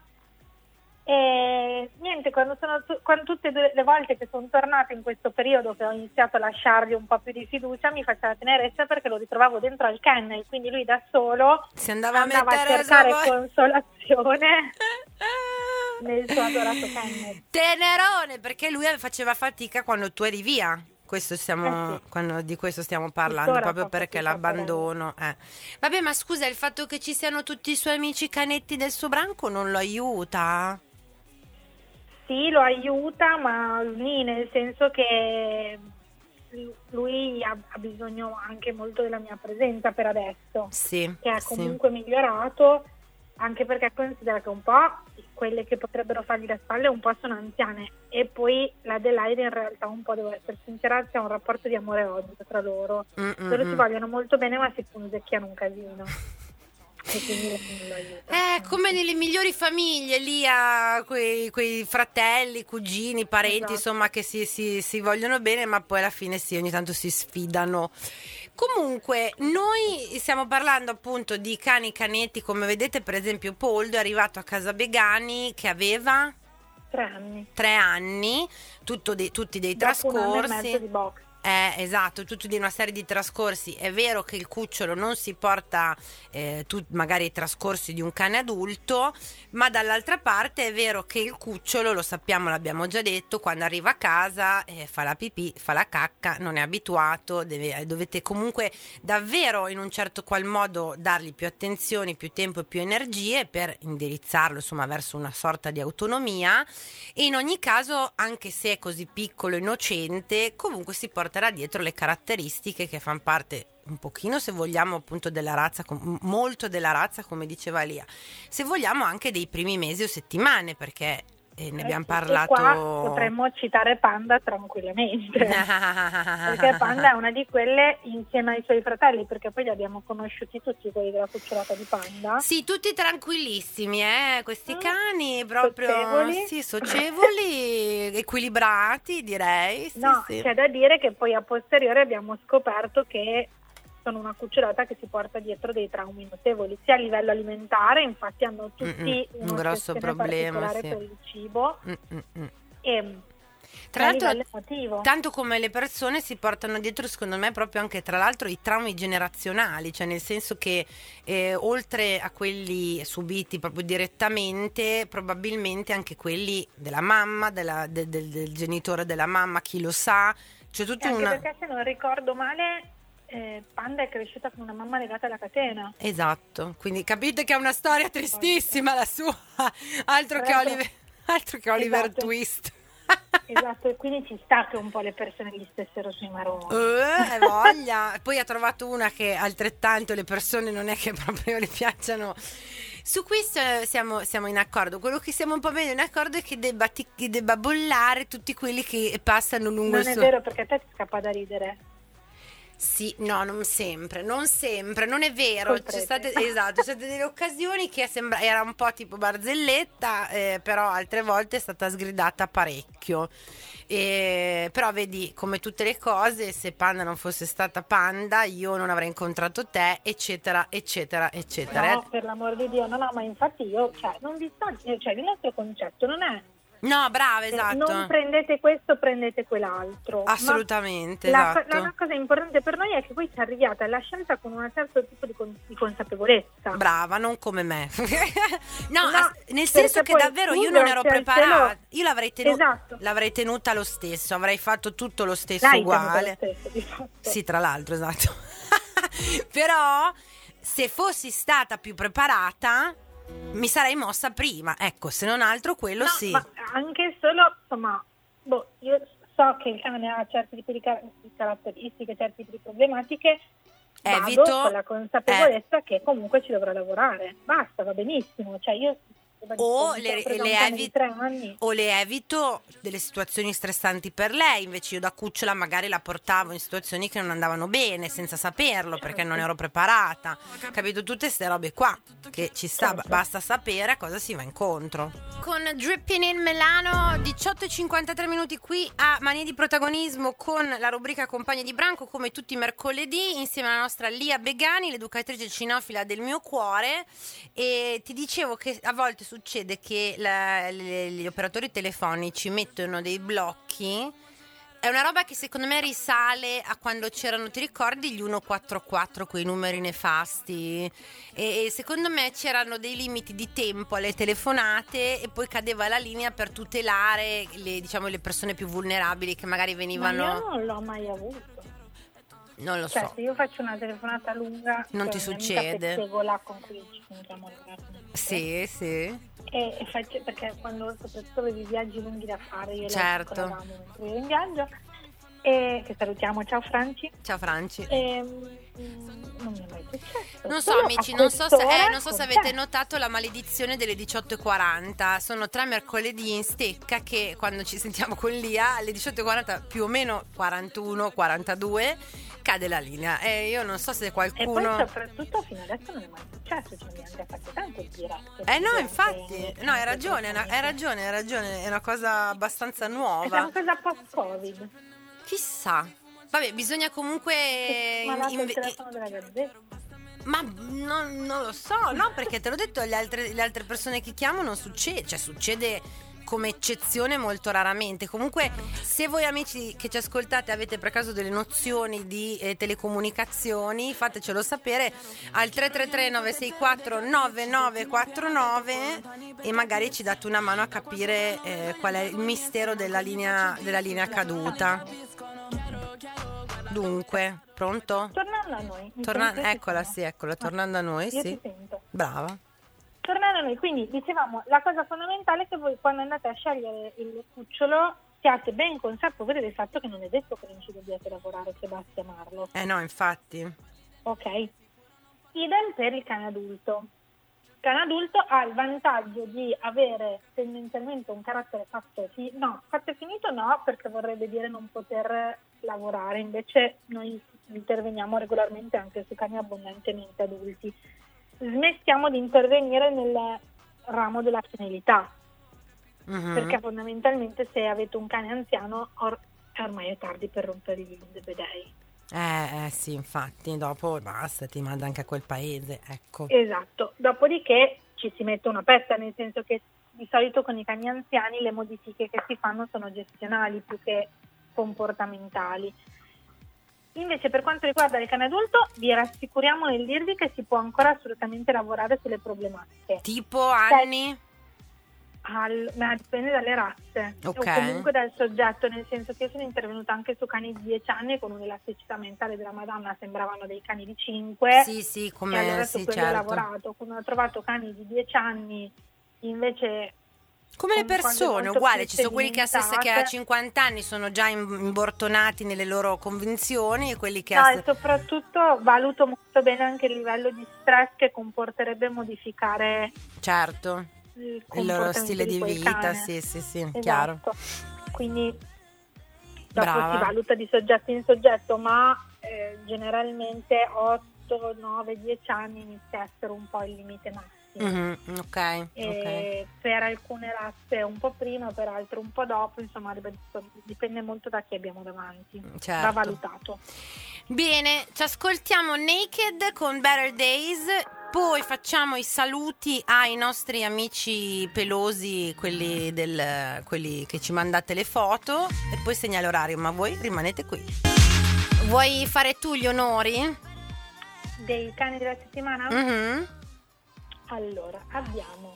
E niente, quando tutte le volte che sono tornata in questo periodo, che ho iniziato a lasciargli un po' più di fiducia, mi faceva tenerezza perché lo ritrovavo dentro al kennel, quindi lui da solo si andava a cercare consolazione nel suo adorato kennel. Tenerone, perché lui faceva fatica quando tu eri via. Di questo stiamo parlando, proprio perché l'abbandono. Vabbè, ma scusa, il fatto che ci siano tutti i suoi amici canetti del suo branco non lo aiuta? Sì, lo aiuta, ma lì nel senso che lui ha bisogno anche molto della mia presenza per adesso, sì, che è comunque migliorato, anche perché considera che un po' quelle che potrebbero fargli le spalle un po' sono anziane, e poi l'Adelaide in realtà un po', devo essere sincera, c'è un rapporto di amore e odio tra loro. Loro si vogliono molto bene ma si punzecchiano un casino. E quindi non lo aiuta. Come nelle migliori famiglie, lì a quei fratelli, cugini, parenti, insomma, che si vogliono bene, ma poi alla fine ogni tanto si sfidano. Comunque, noi stiamo parlando appunto di cani canetti, come vedete, per esempio Poldo è arrivato a casa Begani che aveva 3 anni. 3 anni, tutti dei Dopo trascorsi. 1 anno e mezzo di box. Esatto, tutto di una serie di trascorsi. È vero che il cucciolo non si porta magari i trascorsi di un cane adulto, ma dall'altra parte è vero che il cucciolo, lo sappiamo, l'abbiamo già detto, quando arriva a casa fa la pipì, fa la cacca, non è abituato, dovete comunque davvero in un certo qual modo dargli più attenzioni, più tempo e più energie per indirizzarlo insomma verso una sorta di autonomia, e in ogni caso, anche se è così piccolo, innocente, comunque si porterà dietro le caratteristiche che fanno parte un pochino, se vogliamo, appunto della razza, molto della razza, come diceva Lia, se vogliamo anche dei primi mesi o settimane, perché ne abbiamo parlato. Qua potremmo citare Panda tranquillamente, perché Panda è una di quelle insieme ai suoi fratelli, perché poi li abbiamo conosciuti tutti quelli della cucciolata di Panda. Sì, tutti tranquillissimi, questi cani proprio socievoli. Sì, socievoli, equilibrati, direi. Sì, No, sì. c'è da dire che poi a posteriore abbiamo scoperto che sono una cucciolata che si porta dietro dei traumi notevoli, sia a livello alimentare, infatti hanno tutti un grosso problema, particolare sì. per il cibo, e Tra a l'altro, livello emotivo. tanto come le persone si portano dietro, secondo me, proprio anche tra l'altro i traumi generazionali, cioè nel senso che oltre a quelli subiti proprio direttamente, probabilmente anche quelli della mamma, del genitore della mamma, chi lo sa, c'è tutta Anche una... perché, se non ricordo male, Panda è cresciuta con una mamma legata alla catena. Esatto, quindi capite che è una storia tristissima la sua, altro che Oliver Esatto. Twist. Esatto, e quindi ci sta che un po' le persone gli stessero sui maroni. Voglia. Poi ha trovato una che altrettanto le persone non è che proprio le piacciono. Su questo siamo in accordo. Quello che siamo un po' meno in accordo è che debba bollare tutti quelli che passano lungo Non il è suo... vero, perché a te ti scappa da ridere. Sì, no, non sempre, non è vero. Col C'è prete. state delle occasioni che era un po' tipo barzelletta, però altre volte è stata sgridata parecchio. Però vedi, come tutte le cose, se Panda non fosse stata Panda, io non avrei incontrato te, eccetera, eccetera, eccetera. No, per l'amor di Dio, no, ma infatti io, non vi sto, il nostro concetto non è No, brava, esatto. non prendete questo, prendete quell'altro. Assolutamente, Ma esatto. la cosa importante per noi è che voi ci arriviate alla scienza con un certo tipo di consapevolezza. Brava, non come me. No, No, nel senso perché che poi davvero tu io non ero grazie al preparata. cielo- Io Esatto. l'avrei tenuta lo stesso, avrei fatto tutto lo stesso L'hai uguale. tenuto lo stesso, di fatto. Sì, tra l'altro, esatto. Però se fossi stata più preparata mi sarei mossa prima, ecco, se non altro quello No, sì. ma anche solo, insomma, io so che il cane ha certi tipi di caratteristiche, certi tipi di problematiche, Evito, vado con la consapevolezza che comunque ci dovrò lavorare. Basta, va benissimo. Cioè io o ho preso un cane di 3 anni. le evito delle situazioni stressanti per lei, invece io da cucciola magari la portavo in situazioni che non andavano bene senza saperlo perché non ero preparata, capito? Tutte ste robe qua che ci sta, Certo. basta sapere a cosa si va incontro. Con Dripping in Milano, 18:53 minuti qui a Manie di Protagonismo con la rubrica Compagni di Branco, come tutti i mercoledì, insieme alla nostra Lia Begani, l'educatrice cinofila del mio cuore. E ti dicevo che a volte succede che gli operatori telefonici mettono dei blocchi. È una roba che secondo me risale a quando c'erano, ti ricordi, gli 144, quei numeri nefasti? E secondo me c'erano dei limiti di tempo alle telefonate e poi cadeva la linea per tutelare le persone più vulnerabili che magari venivano... Ma io non l'ho mai avuto. Non lo Cioè, so. se io faccio una telefonata lunga, Non ti c'è una mia succede? amica Pettegola con cui ci sentiamo Sì, sì. e faccio, perché quando soprattutto avevi viaggi lunghi da fare, io e lei Certo. eravamo mentre ero in viaggio, e che salutiamo, ciao Franci. Ciao Franci. E non mi è mai successo. Non so Solo amici, a non so quest'ora se con avete te. notato la maledizione delle 18:40. Sono 3 mercoledì in stecca che quando ci sentiamo con Lia alle 18:40 più o meno 41, 42 cade la linea. E io non so se E qualcuno... poi soprattutto fino adesso non è mai successo, cioè mi hanno fatto tante dirette. no, infatti, no, hai ragione, è una cosa abbastanza È nuova. una cosa post-Covid. Chissà. Vabbè, bisogna comunque... Ma il telefono della Gazzetta. Ma non lo so, no, perché te l'ho detto, le altre persone che chiamo non succede, cioè succede come eccezione molto raramente. Comunque, se voi amici che ci ascoltate avete per caso delle nozioni di telecomunicazioni, fatecelo sapere al 333 964 9949 e magari ci date una mano a capire qual è il mistero della linea caduta. Dunque, pronto? Tornando a noi. Eccola, tornando a noi, io sì. ti sento. Brava. Tornando a noi, quindi dicevamo, la cosa fondamentale è che voi quando andate a scegliere il cucciolo siate ben consapevoli del fatto che non è detto che non ci dobbiate lavorare se basti amarlo. No, infatti. Ok. Idem per il cane adulto. Il cane adulto ha il vantaggio di avere tendenzialmente un carattere fatto finito no, perché vorrebbe dire non poter lavorare, invece noi interveniamo regolarmente anche su cani abbondantemente adulti. Smettiamo di intervenire nel ramo della senilità, perché fondamentalmente se avete un cane anziano ormai è tardi per rompergli i debedei. Sì, infatti, dopo basta, ti manda anche a quel paese, ecco. Esatto, dopodiché ci si mette una pezza, nel senso che di solito con i cani anziani le modifiche che si fanno sono gestionali più che comportamentali. Invece per quanto riguarda il cane adulto vi rassicuriamo nel dirvi che si può ancora assolutamente lavorare sulle problematiche. Tipo anni? Ma dipende dalle razze, o comunque dal soggetto, nel senso che io sono intervenuta anche su cani di 10 anni con un'elasticità mentale della Madonna, sembravano dei cani di 5. Sì, come e allora su quello certo. ho lavorato. Quando ho trovato cani di 10 anni invece come le persone, uguale, ci sono quelli che a 50 anni sono già imbortonati nelle loro convinzioni e quelli che e soprattutto valuto molto bene anche il livello di stress che comporterebbe modificare il loro stile di vita, cane. sì, esatto. Chiaro. Quindi dopo si valuta di soggetto in soggetto, ma generalmente 8, 9, 10 anni inizia a essere un po' il limite massimo. Ok. Per alcune razze un po' prima, per altre un po' dopo, insomma dipende molto da chi abbiamo davanti, certo. Va valutato. Bene, ci ascoltiamo Naked con Better Days, poi facciamo i saluti ai nostri amici pelosi, quelli che ci mandate le foto, e poi segnalo orario, ma voi rimanete qui. Vuoi fare tu gli onori? Dei cani della settimana? Allora, abbiamo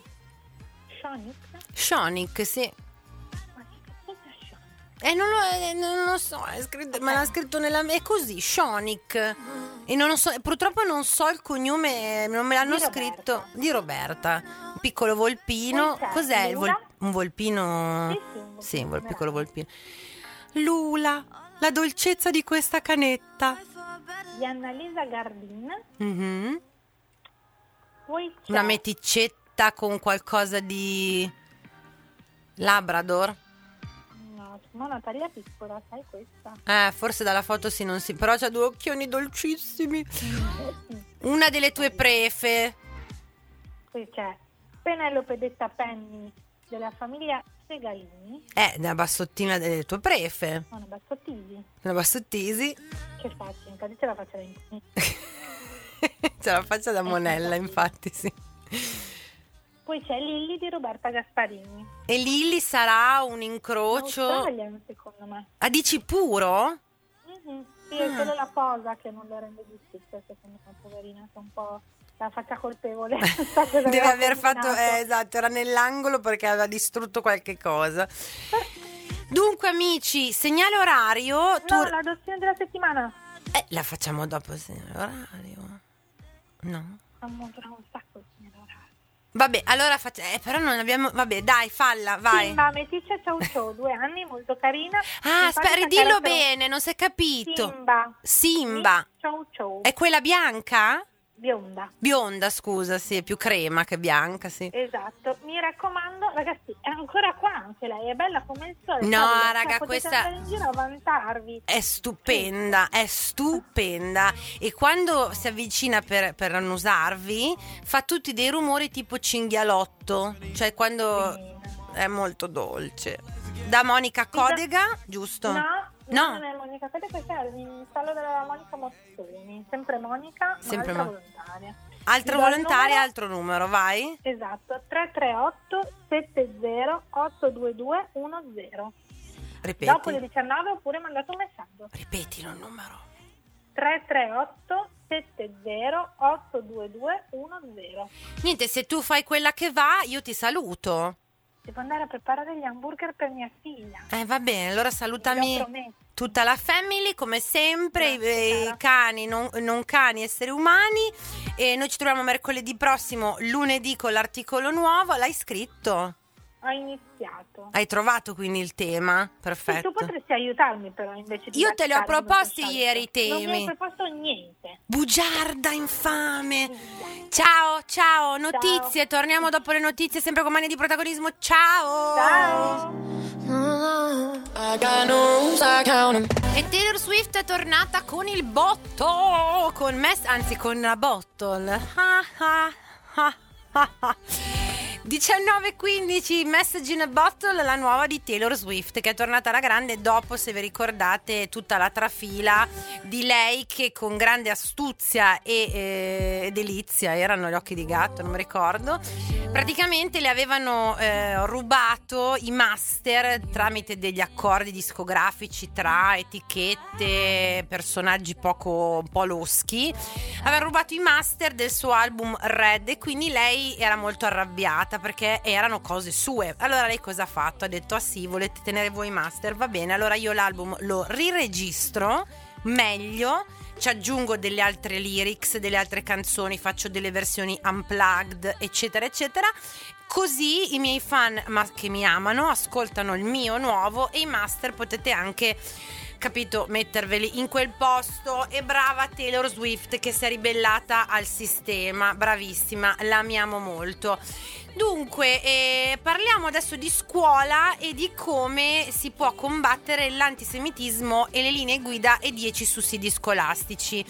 Shonic, sì. Ma che cos'è Shonic? Non lo so, me l'ha scritto è così, Shonic. E non lo so, purtroppo non so il cognome, non me l'hanno scritto. Di Roberta. Un piccolo volpino. Cos'è un volpino? Sì, un piccolo volpino. Lula, la dolcezza di questa canetta. Di Annalisa Gardin. Poi c'è una meticetta con qualcosa di Labrador. No, una taglia piccola, sai questa? Forse dalla foto non si, però c'ha 2 occhioni dolcissimi. Una delle tue prefe. Poi c'è Penelope detta Penny della famiglia Segalini. Una bassottina delle tue prefe. Una bassottisi. Una bassottisi. Che faccio? Infatti ce la faccio in Ce la faccia da Monella, infatti, sì. Poi c'è Lilli di Roberta Gasparini. E Lilli sarà un incrocio? Australian, secondo me. Dici puro? Sì, è solo la posa che non le rende giustizia, secondo me, poverina, è un po' la faccia colpevole. Deve aver fatto, esatto, era nell'angolo perché aveva distrutto qualche cosa. Dunque, amici, segnale orario. L'adozione della settimana. La facciamo dopo il segnale orario. No? Tra un sacco di orario. Vabbè, allora però non abbiamo. Vabbè, dai, falla, vai. Simba, meticcia ciao 2 anni, molto carina. Aspetta, ridillo bene, non si è capito. Simba. Ciao. È quella bianca? Bionda, scusa, sì, è più crema che bianca, sì. Esatto, mi raccomando, ragazzi, è ancora qua anche lei, è bella come il sole. No, raga, questa andare in giro a vantarvi. È stupenda, e quando si avvicina per annusarvi fa tutti dei rumori tipo cinghialotto, cioè quando è molto dolce. Da Monica Codega, giusto? No, non è Monica Codega, perché è l'installo della Monica Mozzoni, sempre Monica, ma volontaria. Altro volontario, altro numero, vai. Esatto, 338 70 822 10. Ripeti. Dopo le 19 oppure mandate un messaggio. Ripetilo il numero. 338 70 822 10. Niente, se tu fai quella che va, io ti saluto. Devo andare a preparare gli hamburger per mia figlia. Va bene, allora salutami Lo prometto. tutta la family, come sempre, Grazie, i cara. cani, non cani, esseri umani. E noi ci troviamo mercoledì prossimo, lunedì, con l'articolo nuovo. L'hai scritto? Ho iniziato. Hai trovato quindi il tema? Sì, Perfetto. tu potresti aiutarmi però invece di Io te li ho lasciare come proposti al solito. ieri i temi. Non mi hai proposto niente. Bugiarda infame. Ciao, notizie, torniamo dopo le notizie, sempre con Mani di Protagonismo. Ciao. E Taylor Swift è tornata con il botto, con la bottle. 19:15, Message in a Bottle, la nuova di Taylor Swift, che è tornata alla grande dopo, se vi ricordate, tutta la trafila di lei che con grande astuzia e delizia, erano gli occhi di gatto, non mi ricordo, praticamente le avevano rubato i master tramite degli accordi discografici tra etichette, personaggi un po' loschi. Aveva rubato i master del suo album Red e quindi lei era molto arrabbiata perché erano cose sue. Allora lei cosa ha fatto? Ha detto: ah sì, volete tenere voi i master? Va bene, allora io l'album lo riregistro meglio, ci aggiungo delle altre lyrics, delle altre canzoni, faccio delle versioni unplugged, eccetera eccetera, così i miei fan che mi amano ascoltano il mio nuovo e i master potete anche, capito, metterveli in quel posto. E brava Taylor Swift che si è ribellata al sistema, bravissima, l'amiamo molto. Dunque, parliamo adesso di scuola e di come si può combattere l'antisemitismo e le linee guida e 10 sussidi scolastici.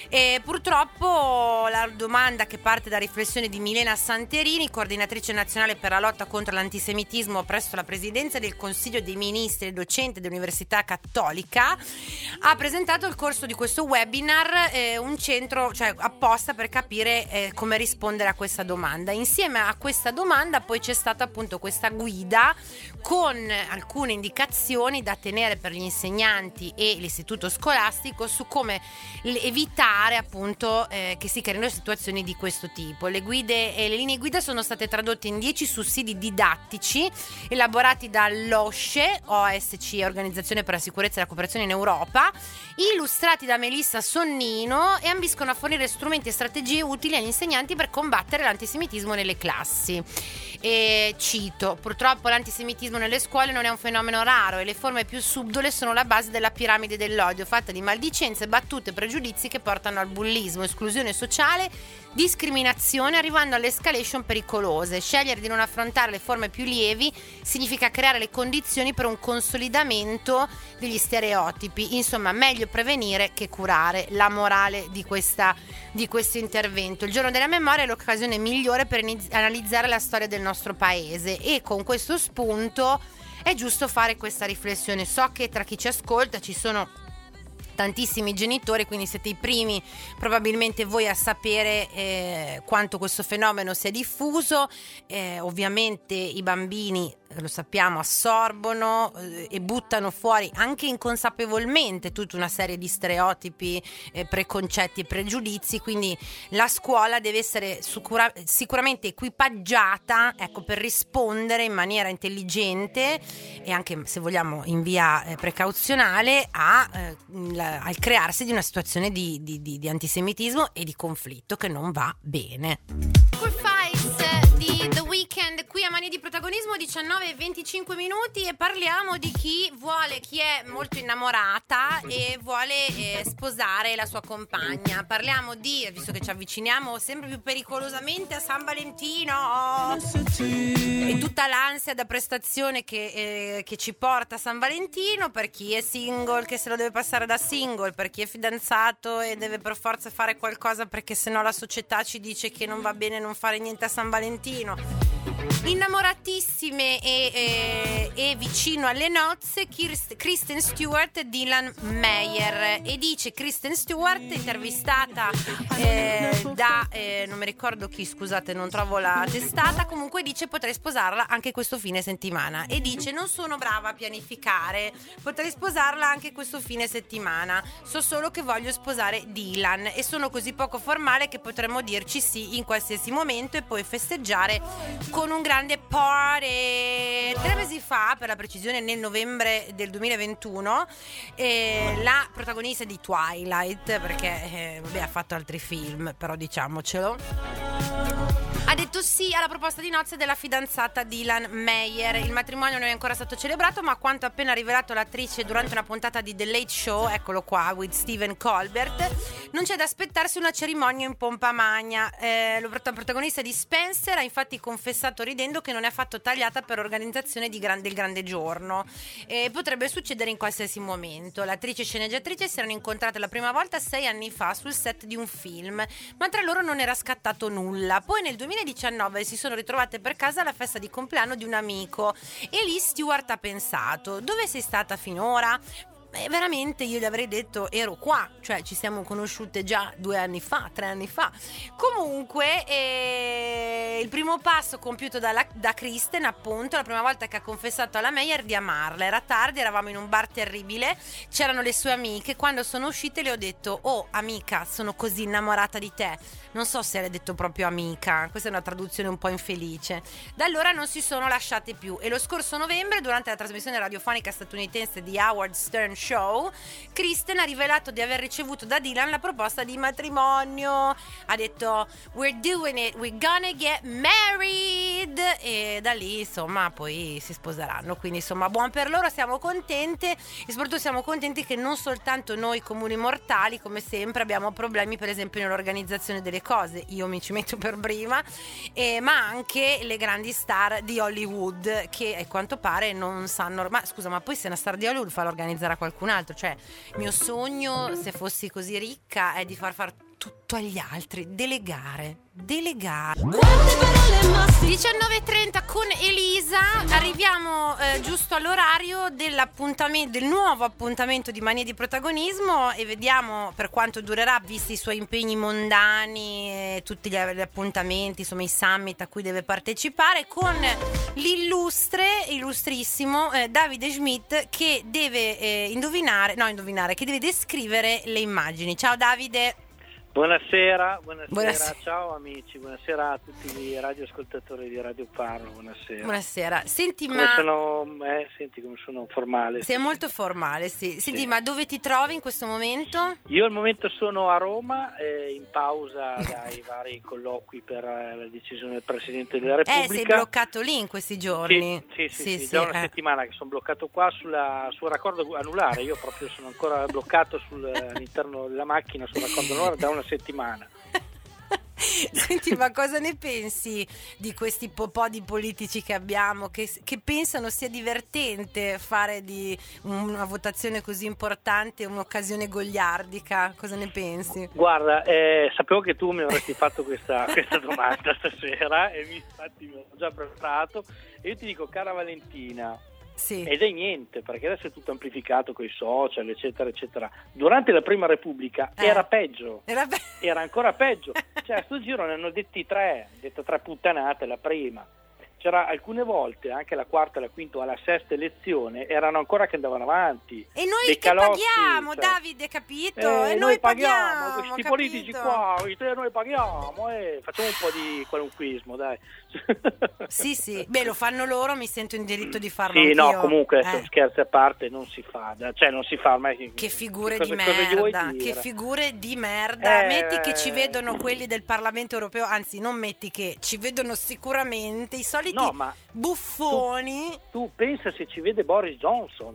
Purtroppo la domanda che parte da riflessione di Milena Santerini, coordinatrice nazionale per la lotta contro l'antisemitismo presso la presidenza del Consiglio dei Ministri e docente dell'Università Cattolica, ha presentato il corso di questo webinar, un centro, cioè apposta per capire come rispondere a questa domanda. Insieme a questa domanda poi c'è stata appunto questa guida con alcune indicazioni da tenere per gli insegnanti e l'istituto scolastico su come evitare appunto che si creino situazioni di questo tipo. Le guide e le linee guida sono state tradotte in 10 sussidi didattici elaborati dall'OSCE, Organizzazione per la Sicurezza e la Cooperazione in Europa, illustrati da Melissa Sonnino, e ambiscono a fornire strumenti e strategie utili agli insegnanti per combattere l'antisemitismo nelle classi. E cito: purtroppo l'antisemitismo nelle scuole non è un fenomeno raro e le forme più subdole sono la base della piramide dell'odio, fatta di maldicenze, battute e pregiudizi che portano al bullismo, esclusione sociale, discriminazione, arrivando alle escalation pericolose. Scegliere di non affrontare le forme più lievi significa creare le condizioni per un consolidamento degli stereotipi. Insomma, meglio prevenire che curare, la morale di questo intervento. Il giorno della memoria è l'occasione migliore per analizzare la storia del nostro paese, e con questo spunto è giusto fare questa riflessione. So che tra chi ci ascolta ci sono tantissimi genitori, quindi siete i primi probabilmente voi a sapere quanto questo fenomeno sia diffuso. Ovviamente i bambini, lo sappiamo, assorbono e buttano fuori anche inconsapevolmente tutta una serie di stereotipi, preconcetti e pregiudizi, quindi la scuola deve essere sicuramente equipaggiata, ecco, per rispondere in maniera intelligente e anche, se vogliamo, in via precauzionale al crearsi di una situazione di antisemitismo e di conflitto che non va bene. Di The Weeknd qui a Mani di Protagonismo, 19:25 minuti, e parliamo di chi è molto innamorata e vuole sposare la sua compagna. Parliamo di, visto che ci avviciniamo sempre più pericolosamente a San Valentino e tutta l'ansia da prestazione che ci porta a San Valentino, per chi è single che se lo deve passare da single, per chi è fidanzato e deve per forza fare qualcosa perché sennò la società ci dice che non va bene non fare niente a San Valentino. Innamoratissime e vicino alle nozze, Kristen Stewart e Dylan Meyer. E dice Kristen Stewart, intervistata da non mi ricordo chi, scusate, non trovo la testata, comunque dice potrei sposarla anche questo fine settimana. E dice non sono brava a pianificare, potrei sposarla anche questo fine settimana, so solo che voglio sposare Dylan e sono così poco formale che potremmo dirci sì in qualsiasi momento e poi festeggiare con un grande party. 3 mesi fa, per la precisione nel novembre del 2021, la protagonista di Twilight, perché ha fatto altri film, però diciamocelo, ha detto sì alla proposta di nozze della fidanzata Dylan Meyer. Il matrimonio non è ancora stato celebrato, ma quanto appena rivelato l'attrice durante una puntata di The Late Show, eccolo qua, with Stephen Colbert, non c'è da aspettarsi una cerimonia in pompa magna. La protagonista di Spencer ha infatti confessato ridendo che non è affatto tagliata per organizzazione del grande giorno. Potrebbe succedere in qualsiasi momento. L'attrice e sceneggiatrice si erano incontrate la prima volta 6 anni fa sul set di un film, ma tra loro non era scattato nulla. Poi nel 2019 si sono ritrovate per casa alla festa di compleanno di un amico e lì Stewart ha pensato: dove sei stata finora? Veramente io gli avrei detto ero qua, cioè ci siamo conosciute già 2 anni fa, 3 anni fa. Comunque il primo passo compiuto da Kristen, appunto, la prima volta che ha confessato alla Meyer di amarla. Era tardi, eravamo in un bar terribile, c'erano le sue amiche. Quando sono uscite le ho detto: oh amica, sono così innamorata di te. Non so se l'ha detto proprio amica, questa è una traduzione un po' infelice. Da allora non si sono lasciate più e lo scorso novembre, durante la trasmissione radiofonica statunitense di Howard Stern Show, Kristen ha rivelato di aver ricevuto da Dylan la proposta di matrimonio. Ha detto we're doing it, we're gonna get married, e da lì insomma poi si sposeranno. Quindi insomma buon per loro, siamo contente e soprattutto siamo contenti che non soltanto noi comuni mortali come sempre abbiamo problemi per esempio nell'organizzazione delle cose, io mi ci metto per prima, ma anche le grandi star di Hollywood che a quanto pare non sanno. Ma scusa, ma poi se una star di Hollywood fa organizzare a qualcun altro, cioè il mio sogno se fossi così ricca è di far tutto agli altri, delegare. 19:30 con Elisa, arriviamo giusto all'orario del nuovo appuntamento di Manie di Protagonismo e vediamo per quanto durerà, visti i suoi impegni mondani e tutti gli appuntamenti, insomma i summit a cui deve partecipare, con illustrissimo Davide Schmidt che deve che deve descrivere le immagini. Ciao Davide. Buonasera, ciao amici, buonasera a tutti i radioascoltatori di Radio Parlo, buonasera. Senti, senti come sono formale. Sei molto formale, sì. Senti, ma dove ti trovi in questo momento? Io al momento sono a Roma, in pausa dai vari colloqui per la decisione del Presidente della Repubblica. Sei bloccato lì in questi giorni? Sì, da una settimana che sono bloccato qua sul raccordo anulare. Io proprio sono ancora bloccato all'interno della macchina sul raccordo anulare da una settimana. Senti, ma cosa ne pensi di questi po' di politici che abbiamo che pensano sia divertente fare di una votazione così importante un'occasione goliardica? Cosa ne pensi? Guarda, sapevo che tu mi avresti fatto questa domanda stasera e infatti mi ho già preparato e io ti dico, cara Valentina, sì. Ed è niente, perché adesso è tutto amplificato con i social, eccetera, eccetera. Durante la prima Repubblica era peggio, era ancora peggio. Cioè, a sto giro ne hanno detto 3 puttanate la prima. C'era alcune volte, anche la quarta, la quinta o la sesta elezione, erano ancora che andavano avanti. E noi che paghiamo, cioè, Davide, capito? E noi paghiamo, questi politici qua, noi paghiamo, facciamo un po' di qualunquismo, dai. Sì, beh, lo fanno loro, mi sento in diritto di farlo anch'io. No, comunque, scherzi a parte, non si fa, ormai che figure di merda, che figure di merda. Metti che ci vedono quelli del Parlamento europeo, anzi non metti che ci vedono sicuramente i soliti buffoni. Tu pensa se ci vede Boris Johnson.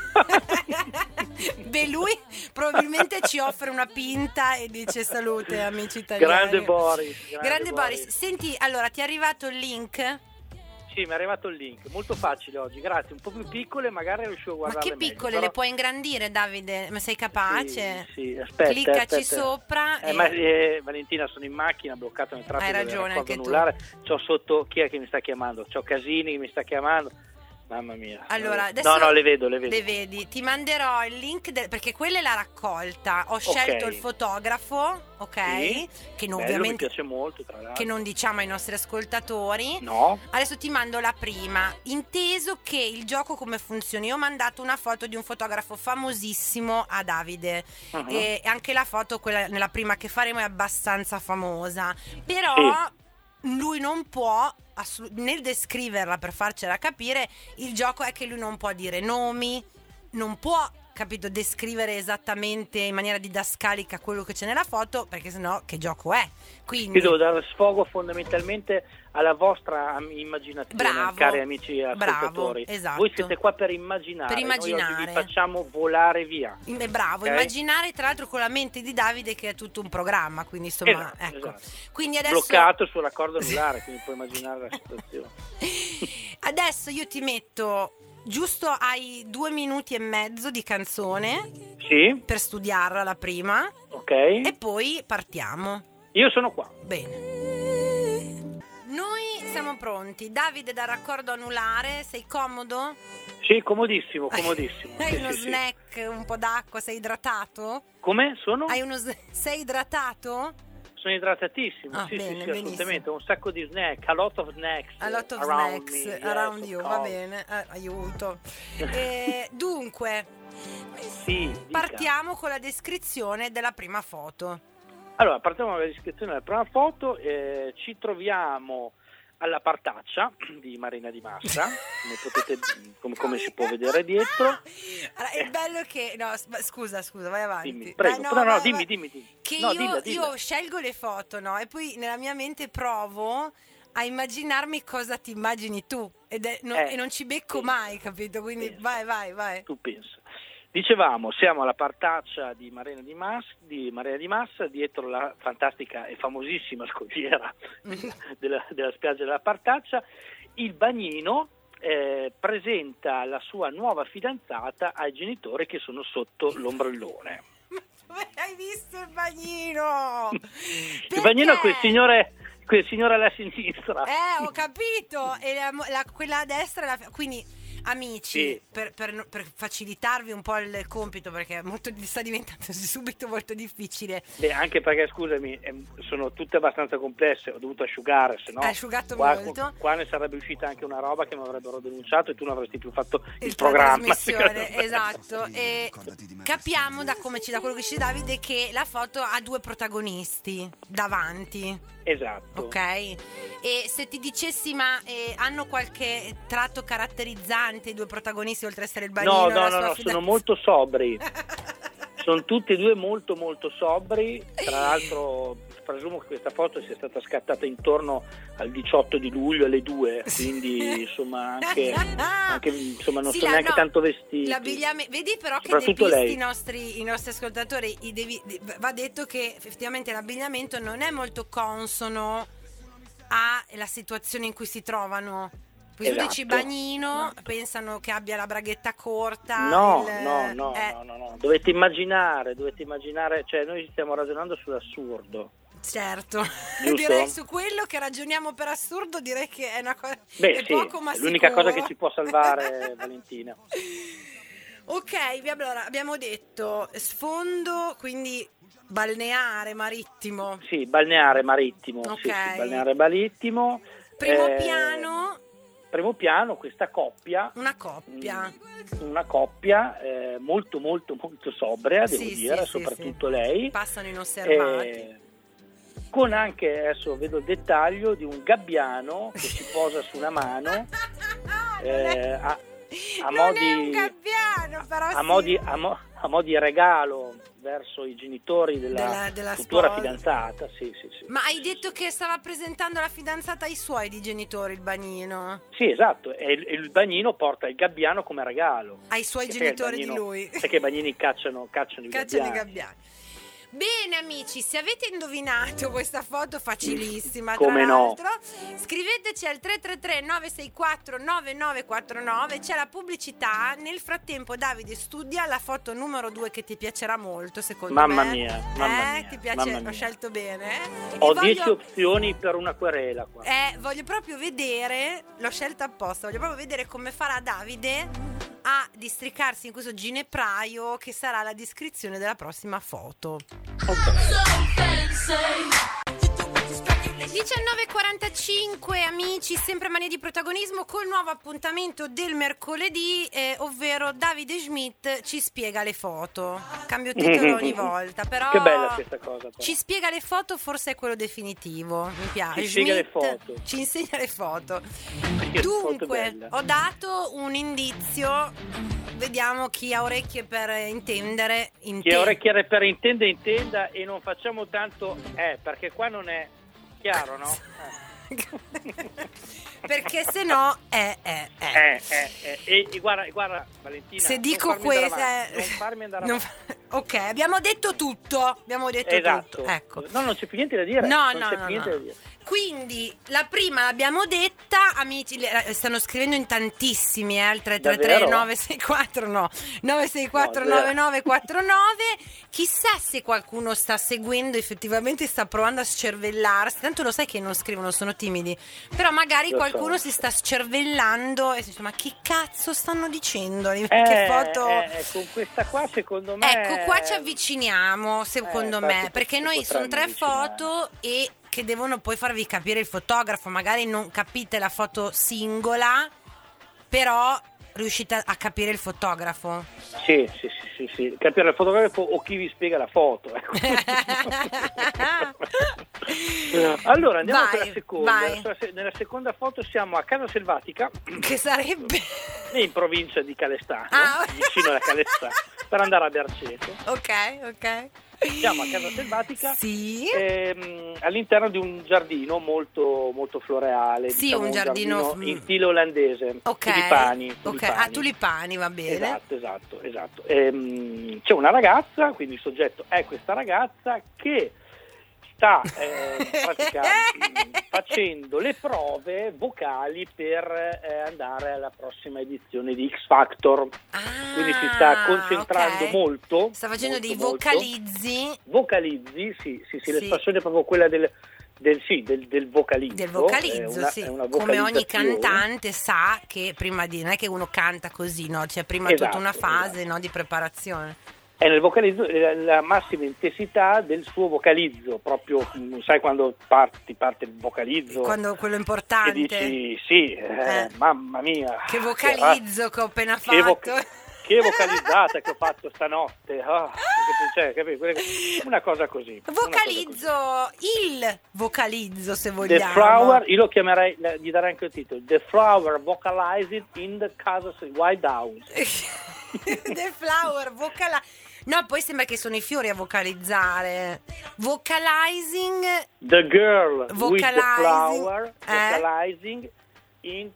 Beh, lui probabilmente ci offre una pinta e dice salute amici italiani. Grande Boris. Senti, allora ti è arrivato il link? mi è arrivato il link, molto facile oggi, grazie, un po' più piccole magari riuscivo a guardarle. Ma che piccole, meglio, le puoi ingrandire, Davide? Ma sei capace? Sì, aspetta. Cliccaci sopra. Ma Valentina, sono in macchina, bloccato nel traffico. Hai ragione, anche tu. C'ho sotto, chi è che mi sta chiamando? C'ho Casini che mi sta chiamando. Mamma mia. Allora, adesso no, le vedo. Le vedi. Ti manderò il link perché quella è la raccolta. Ho scelto il fotografo, ok? Sì, che ovviamente mi piace molto, tra l'altro. Che non diciamo ai nostri ascoltatori. No. Adesso ti mando la prima. Inteso che il gioco come funziona. Io ho mandato una foto di un fotografo famosissimo a Davide. E anche la foto, quella nella prima che faremo, è abbastanza famosa. Però lui non può nel descriverla, per farcela capire, il gioco è che lui non può dire nomi, non può, capito, descrivere esattamente in maniera didascalica quello che c'è nella foto, perché sennò che gioco è? Quindi io devo dare sfogo fondamentalmente alla vostra immaginazione, cari amici ascoltatori. Esatto. Voi siete qua per immaginare. Noi oggi vi facciamo volare via. Bravo, okay? Immaginare, tra l'altro con la mente di Davide, che è tutto un programma, quindi insomma, ecco. Esatto. Quindi adesso bloccato sul raccordo anulare, quindi puoi immaginare la situazione. Adesso io ti metto giusto ai 2 minuti e mezzo di canzone, sì, per studiarla la prima, ok, e poi partiamo. Io sono qua. Bene. Noi siamo pronti. Davide, da raccordo anulare, sei comodo? Sì, comodissimo. Hai uno snack, un po' d'acqua, sei idratato? Come sono? Sei idratato? Sono idratatissimo, sì, assolutamente, un sacco di snack, a lot of snacks around you, va bene, aiuto. Dunque, partiamo con la descrizione della prima foto. Allora, partiamo dalla descrizione della prima foto, ci troviamo alla partaccia di Marina di Massa, come si può vedere dietro. Allora, è bello che scusa, vai avanti. Dimmi, prego. Dimmi. Che io scelgo le foto, no? E poi nella mia mente provo a immaginarmi cosa ti immagini tu e non ci becco mai, capito? Quindi vai. Tu pensa. Dicevamo, siamo alla partaccia di Marina di Massa, dietro la fantastica e famosissima scogliera della spiaggia della partaccia. Il bagnino presenta la sua nuova fidanzata ai genitori che sono sotto l'ombrellone. Ma dove hai visto il bagnino? Il bagnino è quel signore alla sinistra. Ho capito, e quella a destra, quindi amici, per facilitarvi un po' il compito, perché sta diventando subito molto difficile. Anche perché, scusami, sono tutte abbastanza complesse, ho dovuto asciugare, se no hai asciugato molto. Qua ne sarebbe uscita anche una roba che mi avrebbero denunciato e tu non avresti più fatto il programma. Esatto. E capiamo da quello che ci dice Davide che la foto ha 2 protagonisti davanti. Esatto. Ok. E se ti dicessi, ma hanno qualche tratto caratterizzante i 2 protagonisti, oltre ad essere il bagnino? No, sono molto sobri. Sono tutti e 2 molto molto sobri. Tra l'altro presumo che questa foto sia stata scattata intorno al 18 di luglio alle 2, quindi insomma anche insomma non sono neanche tanto vestiti. Vedi però che depisti i nostri ascoltatori, va detto che effettivamente l'abbigliamento non è molto consono alla situazione in cui si trovano. Poi tu dici bagnino, pensano che abbia la braghetta corta. No. Dovete immaginare, cioè noi stiamo ragionando sull'assurdo. Certo, direi su quello che ragioniamo per assurdo, direi che è una cosa poco ma è l'unica cosa che ci può salvare, Valentina. Ok, allora abbiamo detto sfondo, quindi balneare marittimo. Sì, balneare marittimo. Okay. Sì, balneare marittimo. Primo piano, questa coppia. Una coppia molto molto molto sobria, devo dire, soprattutto lei. Passano inosservati. Con anche, adesso vedo il dettaglio, di un gabbiano che si posa su una mano. A mo' di regalo verso i genitori della futura fidanzata. Sì. Ma hai detto che stava presentando la fidanzata ai suoi di genitori, il bagnino? Sì, esatto, e il bagnino porta il gabbiano come regalo ai suoi genitori di lui. Perché i bagnini cacciano i gabbiani. Bene amici, se avete indovinato questa foto facilissima, come tra no, l'altro, scriveteci al 333 964 9949, c'è la pubblicità. Nel frattempo Davide studia la foto numero 2 che ti piacerà molto, secondo mamma me. Mia, Ti piace? Ho scelto bene. Ho 10 opzioni per una querela qua. Voglio proprio vedere, l'ho scelta apposta, voglio proprio vedere come farà Davide a districarsi in questo ginepraio che sarà la descrizione della prossima foto. 19:45 amici, sempre Mania di Protagonismo col nuovo appuntamento del mercoledì, ovvero Davide Schmidt ci spiega le foto. Cambio titolo ogni volta, però che bella questa cosa però. Ci spiega le foto, forse è quello definitivo, mi piace. Ci spiega le foto. Ci insegna le foto. Che Dunque, foto ho dato un indizio, vediamo chi ha orecchie per intendere. Chi ha orecchie per intenda, e non facciamo tanto perché qua non è chiaro, no? Perché se no e guarda Valentina, se dico questo non farmi andare avanti. Ok, abbiamo detto tutto, esatto. Ecco. No, non c'è più niente da dire. No. Da dire. Quindi la prima l'abbiamo detta, amici, stanno scrivendo in tantissimi al 333 964 9949. Chissà se qualcuno sta seguendo, effettivamente sta provando a scervellarsi, tanto lo sai che non scrivono, sono timidi, però magari qualcuno si sta scervellando e si dice: ma che cazzo stanno dicendo? Che foto? Con questa qua secondo me, ecco qua ci avviciniamo, secondo me, perché noi sono 3 foto e che devono poi farvi capire il fotografo. Magari non capite la foto singola, però riuscite a capire il fotografo. Sì. Capire il fotografo o chi vi spiega la foto. Allora andiamo per la seconda. Nella seconda foto siamo a Casa Selvatica, che sarebbe in provincia di Calestano, vicino alla Calestano, per andare a Berceto. Ok. Siamo a Casa Selvatica, sì. All'interno di un giardino molto, molto floreale. Sì, un giardino in stile olandese. Tulipani. Tulipani, va bene. Esatto. C'è una ragazza, quindi il soggetto è questa ragazza che sta facendo le prove vocali per andare alla prossima edizione di X Factor. Quindi si sta concentrando molto. Sta facendo dei vocalizzi, sì, l'espressione è proprio quella del vocalizzo. Del vocalizzo, sì. Come ogni cantante sa che prima non è che uno canta così, no? C'è prima tutta una fase, no, di preparazione. È nel vocalizzo la massima intensità del suo vocalizzo, proprio, sai, quando parte il vocalizzo, quando quello importante, e dici mamma mia, che vocalizzo che ho appena fatto, che vocalizzata che ho fatto stanotte, una cosa così. Il vocalizzo, se vogliamo. The Flower, io lo chiamerei, gli darei anche il titolo, The Flower Vocalized in the Casa Wild House. The Flower No, poi sembra che sono i fiori a vocalizzare. Vocalizing. The girl with the flower vocalizing in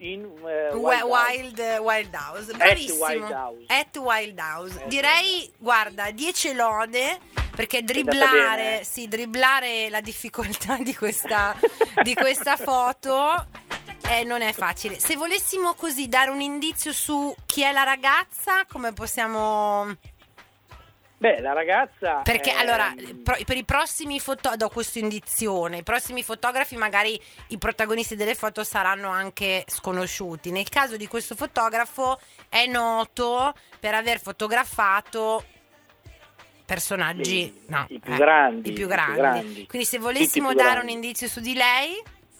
Wild House. Bravissimo. At Wild House. Direi, guarda, 10 lode, perché dribblare la difficoltà di questa foto non è facile. Se volessimo così dare un indizio su chi è la ragazza, come possiamo... Beh, la ragazza... Perché allora, per i prossimi do questa indizione, i prossimi fotografi magari i protagonisti delle foto saranno anche sconosciuti. Nel caso di questo fotografo è noto per aver fotografato personaggi i più grandi. Quindi se volessimo dare un indizio su di lei...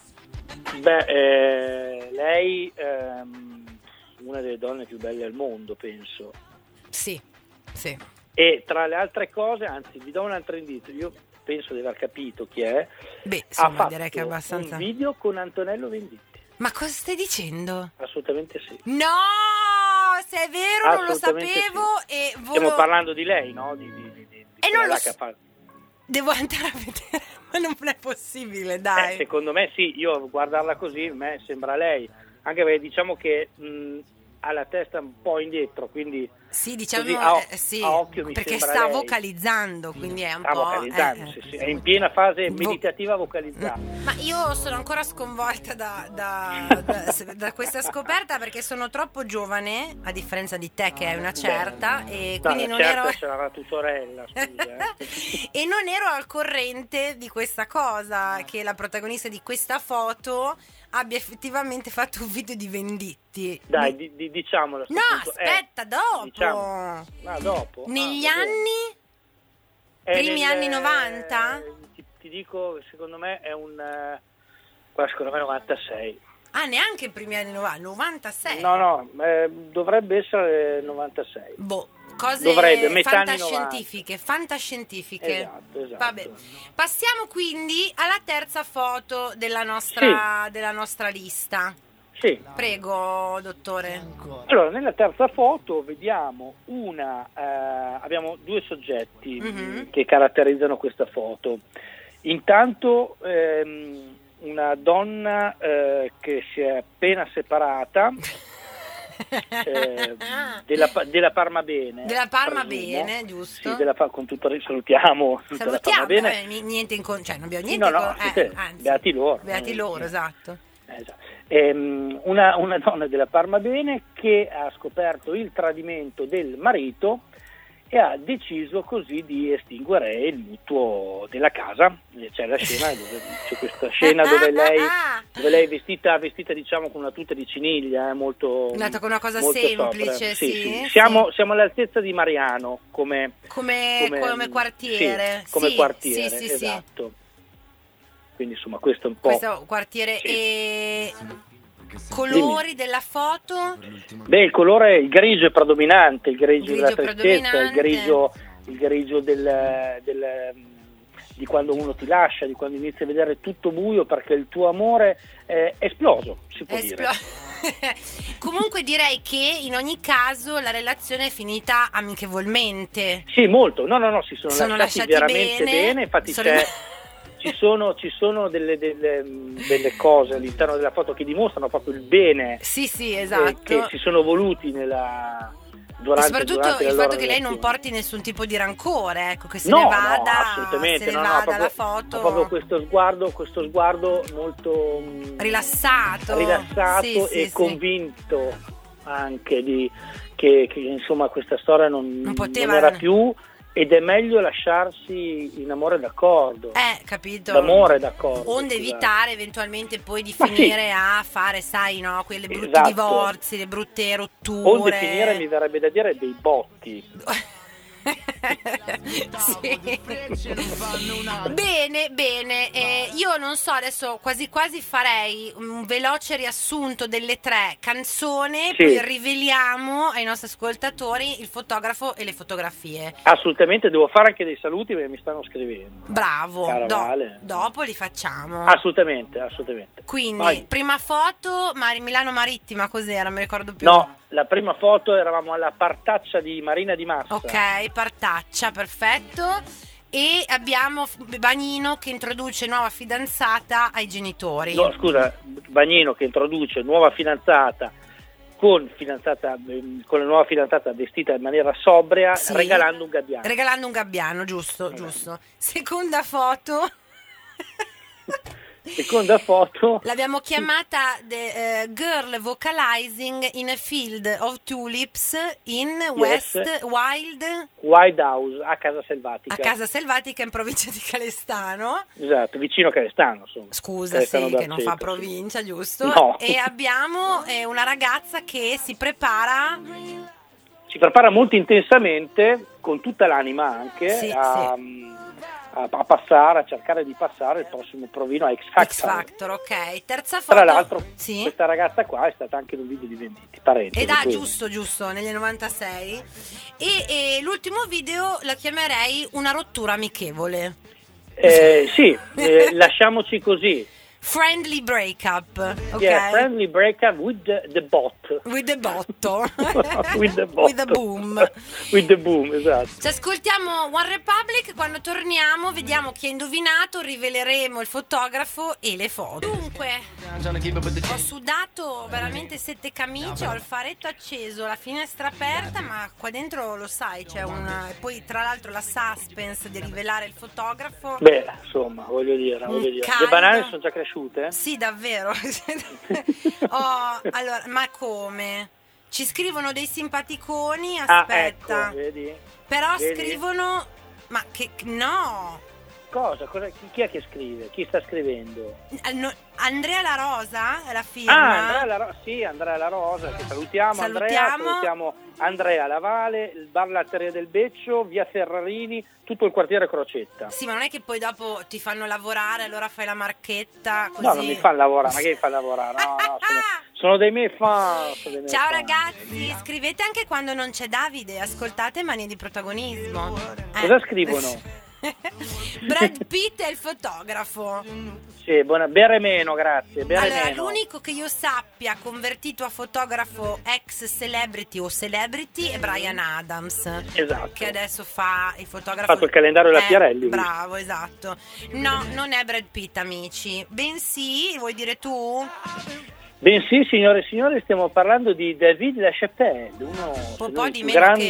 Beh, lei è una delle donne più belle al mondo, penso. Sì. E tra le altre cose, anzi, vi do un altro indizio, io penso di aver capito chi è. Beh, insomma, ha fatto direi che è abbastanza... un video con Antonello Venditti. Ma cosa stai dicendo? Assolutamente sì. No, se è vero non lo sapevo, sì. E stiamo parlando di lei, no? Di non lo so. Devo andare a vedere, ma non è possibile, dai. Secondo me sì, io a guardarla così, a me sembra lei, anche perché diciamo che ha la testa un po' indietro, quindi Sì, diciamo così a occhio mi perché sembra sta lei. vocalizzando, quindi è un Sta po'... vocalizzando, sì, è in piena fase meditativa vocalizzata. Ma io sono ancora sconvolta da questa scoperta, perché sono troppo giovane, a differenza di te che hai una certa, e quindi non ero... c'era la tutorella, scusa. E non ero al corrente di questa cosa, che la protagonista di questa foto abbia effettivamente fatto un video di venditi. Dai, diciamolo. No, aspetta, dopo. Diciamo. Dopo. Negli anni? Primi anni 90? Ti dico, secondo me è secondo me 96. Ah, neanche primi anni 90, 96? No, dovrebbe essere 96. Boh. Cose Dovrebbe, fantascientifiche. Esatto. Vabbè. Passiamo quindi alla terza foto della nostra lista. Sì. Prego, dottore. Allora, nella terza foto vediamo abbiamo due soggetti che caratterizzano questa foto. Intanto una donna che si è appena separata della Parma Bene. Della Parma Bene, giusto? Sì, con tutto salutiamo. Salutiamo, Bene. Niente non abbiamo niente anzi, beati loro. Beati loro, esatto. Una donna della Parma Bene che ha scoperto il tradimento del marito e ha deciso così di estinguere il mutuo della casa. C'è la scena c'è questa scena dove lei è vestita diciamo con una tuta di ciniglia, molto con una cosa molto semplice. Sì. Siamo all'altezza di Mariano come quartiere. Come quartiere, sì. esatto. Quindi insomma questo è un po'... Questo quartiere e... Colori della foto? Beh, il colore, il grigio è predominante, il grigio della tristezza, il grigio di quando uno ti lascia, di quando inizi a vedere tutto buio perché il tuo amore è esploso, si può dire. Comunque direi che in ogni caso la relazione è finita amichevolmente. Sì, molto. No, si sono lasciati veramente bene. Infatti ci sono delle cose all'interno della foto che dimostrano proprio il bene. Sì, esatto. Che si sono voluti durante soprattutto il fatto che lei non porti nessun tipo di rancore, ecco, che se ne vada, assolutamente, se ne vada la foto. Proprio questo sguardo molto rilassato e convinto anche che insomma questa storia non era più. Ed è meglio lasciarsi in amore d'accordo. Capito. D'amore d'accordo. Onde evitare eventualmente poi di finire a fare, sai, no, quelle brutti divorzi, le brutte rotture. Onde finire, mi verrebbe da dire, dei botti. Sì. Bene, io non so, adesso quasi farei un veloce riassunto delle tre canzoni, poi riveliamo ai nostri ascoltatori il fotografo e le fotografie. Assolutamente, devo fare anche dei saluti perché mi stanno scrivendo. Bravo, dopo li facciamo. Assolutamente. Quindi, prima foto, Milano Marittima, cos'era? Non mi ricordo più. No, la prima foto eravamo alla Partaccia di Marina di Massa. Ok, Partaccia, perfetto. E abbiamo Bagnino che introduce nuova fidanzata ai genitori. No, scusa, Bagnino che introduce nuova fidanzata con la nuova fidanzata vestita in maniera sobria, regalando un gabbiano. Giusto. Seconda foto l'abbiamo chiamata Girl Vocalizing in a Field of Tulips in West Wild House a Casa Selvatica in provincia di Calestano. Esatto, vicino a Calestano, insomma. Scusa, che non fa provincia, giusto? No. E abbiamo una ragazza che si prepara molto intensamente, con tutta l'anima anche, a cercare di passare il prossimo provino a X Factor. Ok. Terza foto. Tra l'altro, questa ragazza qua è stata anche in un video di venditi, parentesi. Giusto, negli 96. E l'ultimo video la chiamerei una rottura amichevole. Lasciamoci così. Friendly breakup, ok? Yeah, friendly breakup with the bot. With the botto. With the bot. With the boom. With the boom, esatto. Ci ascoltiamo One Republic, quando torniamo vediamo chi ha indovinato, riveleremo il fotografo e le foto. Dunque, ho sudato veramente 7 camicie, ho il faretto acceso, la finestra aperta, ma qua dentro lo sai, c'è una... poi tra l'altro la suspense di rivelare il fotografo. Beh, insomma, voglio dire. Le banane sono già cresciute? Sì, davvero. Allora, ma come? Ci scrivono dei simpaticoni, aspetta. Ecco, vedi? Però Vedi? scrivono... Ma che... no! Cosa? Chi è che scrive? Chi sta scrivendo? Andrea La Rosa è la firma. Andrea La Rosa, che salutiamo. Salutiamo Andrea Lavale, il bar Latteria del Beccio, via Ferrarini, tutto il quartiere Crocetta. Sì, ma non è che poi dopo ti fanno lavorare, allora fai la marchetta così. No, non mi fanno lavorare, ma che mi fa lavorare? No, sono dei miei fan. Ciao ragazzi, scrivete anche quando non c'è Davide, ascoltate Manie di protagonismo. Cosa scrivono? Brad Pitt è il fotografo. Sì, bere meno, grazie. L'unico che io sappia convertito a fotografo ex celebrity o celebrity è Bryan Adams. Esatto. Che adesso fa il fotografo. Ha fatto il calendario della Pierelli. Bravo, esatto. No, non è Brad Pitt, amici. Bensì, vuoi dire tu? Bensì, signore e signori, stiamo parlando di David LaChapelle, uno David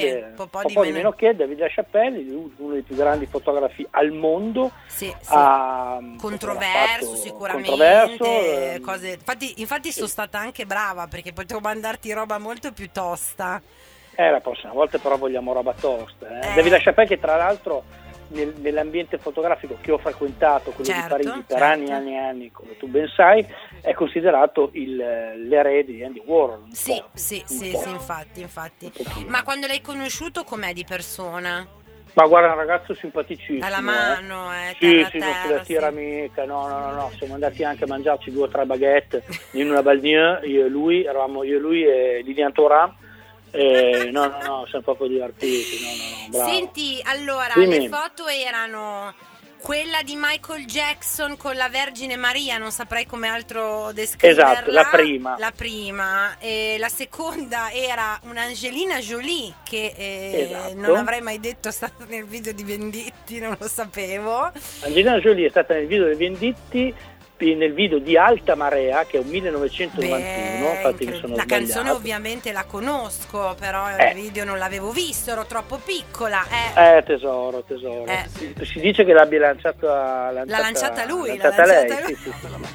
LaChapelle, uno dei più grandi fotografi al mondo. Sì. Controverso sicuramente. Cose. Infatti sono stata anche brava, perché potevo mandarti roba molto più tosta. La prossima volta però vogliamo roba tosta. David LaChapelle, che tra l'altro nell'ambiente fotografico che ho frequentato, quello di Parigi per anni e anni, come tu ben sai, è considerato l'erede di Andy Warhol. Sì, infatti. Ma quando l'hai conosciuto com'è di persona? Ma guarda, un ragazzo simpaticissimo. Alla mano, Sì, non se la tira mica, no. Siamo andati anche a mangiarci 2 o 3 baguette in una balnier, io e lui e Lilian Thuram. No, siamo proprio divertiti. No, bravo. Senti, allora, le foto erano quella di Michael Jackson con la Vergine Maria, non saprei come altro descriverla. Esatto, la prima, e la seconda era un'Angelina Jolie che esatto. Non avrei mai detto è stata nel video di Venditti, non lo sapevo. Angelina Jolie è stata nel video di Venditti, nel video di Alta Marea, che è un 1991. Infatti mi sono la sbagliato. Canzone ovviamente la conosco, però il video non l'avevo visto, ero troppo piccola. Tesoro. Si dice che l'abbia lanciata lui. Sì.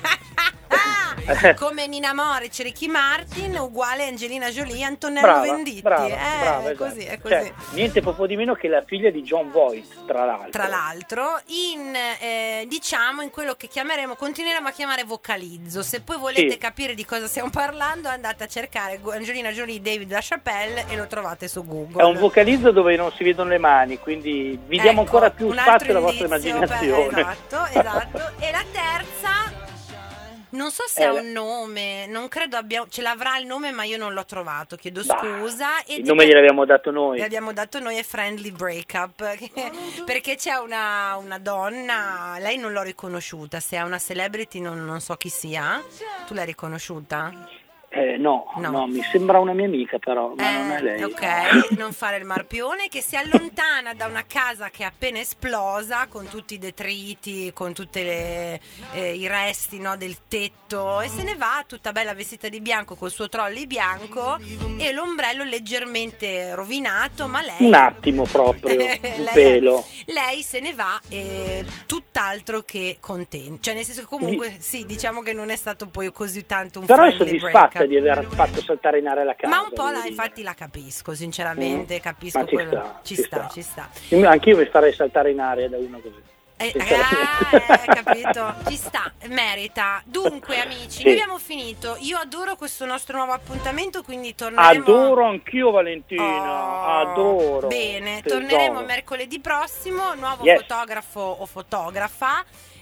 Come Nina Moric, Ricky Martin, uguale Angelina Jolie, Antonello Venditti. Brava, è così. Cioè, niente poco di meno che la figlia di John Voight, tra l'altro in quello che continueremo a chiamare vocalizzo. Se poi volete capire di cosa stiamo parlando, andate a cercare Angelina Jolie, David LaChapelle e lo trovate su Google. È un vocalizzo dove non si vedono le mani, quindi vi diamo ancora più spazio alla vostra immaginazione. Esatto. E la terza, non so se ha un nome, non credo ce l'avrà il nome, ma io non l'ho trovato, chiedo scusa. Il nome gliel'abbiamo dato noi. È Friendly Breakup, perché c'è una donna, lei non l'ho riconosciuta, se è una celebrity non so chi sia. Tu l'hai riconosciuta? No, mi sembra una mia amica, però ma non è lei. Ok, non fare il marpione, che si allontana da una casa che è appena esplosa, con tutti i detriti, con tutti i resti, no, del tetto, e se ne va tutta bella vestita di bianco col suo trolley bianco e l'ombrello leggermente rovinato, ma lei un attimo proprio un pelo. Lei se ne va tutt'altro che contenta, cioè nel senso che comunque sì, diciamo che non è stato poi così tanto un però friendly breakup di aver fatto saltare in aria la casa. Ma un po' infatti la capisco, sinceramente, capisco ma quello. Ci sta. Anch'io mi farei saltare in aria da uno così. Capito? Ci sta, merita. Dunque, amici, noi abbiamo finito. Io adoro questo nostro nuovo appuntamento, quindi torneremo. Adoro anch'io, Valentina. Adoro. Bene, torneremo mercoledì prossimo. Nuovo fotografo o fotografa.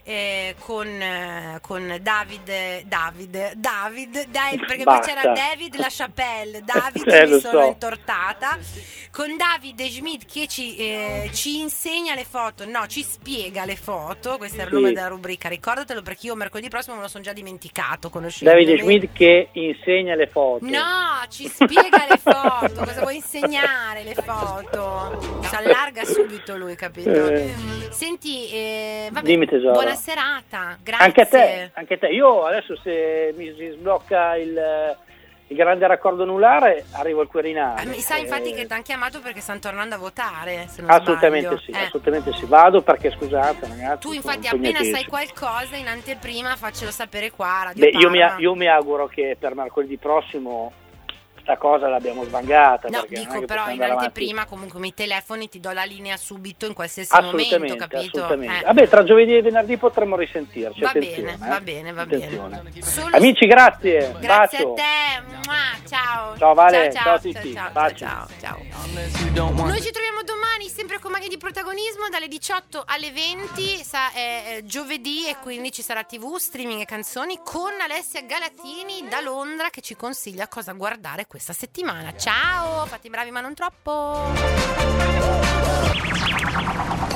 con David, perché Basta. poi c'era David LaChapelle, mi sono intortata, con David Schmidt che ci insegna le foto, no, ci spiega le foto. Questo è il nome della rubrica, ricordatelo, perché io mercoledì prossimo me lo sono già dimenticato. David Schmidt che insegna le foto. No, ci spiega le foto. Cosa vuoi insegnare le foto? Si allarga subito lui, capito? Senti, vabbè, dimmi tesoro. Buona serata, grazie. Anche te. Io adesso, se mi si sblocca il grande raccordo anulare, arrivo al Quirinale. Mi sa infatti che ti hanno chiamato perché stanno tornando a votare, se non assolutamente sbaglio. Assolutamente sì. Vado perché, scusate ragazzi, tu infatti appena sai qualcosa in anteprima faccelo sapere qua a Radio Beh, Parma. io mi auguro che per mercoledì prossimo sta cosa l'abbiamo svangata. No, dico però in anteprima comunque mi telefoni, ti do la linea subito in qualsiasi momento, capito? Assolutamente. Vabbè, tra giovedì e venerdì potremo risentirci. Va bene. Amici, grazie. Grazie bacio. a te. Ciao. Ciao Vale, ciao a tutti. Ciao. Noi ci troviamo domani sempre con Maghi di Protagonismo dalle 18 alle 20, è giovedì e quindi ci sarà TV, streaming e canzoni con Alessia Galatini da Londra che ci consiglia cosa guardare questa settimana. Ciao, fate i bravi ma non troppo.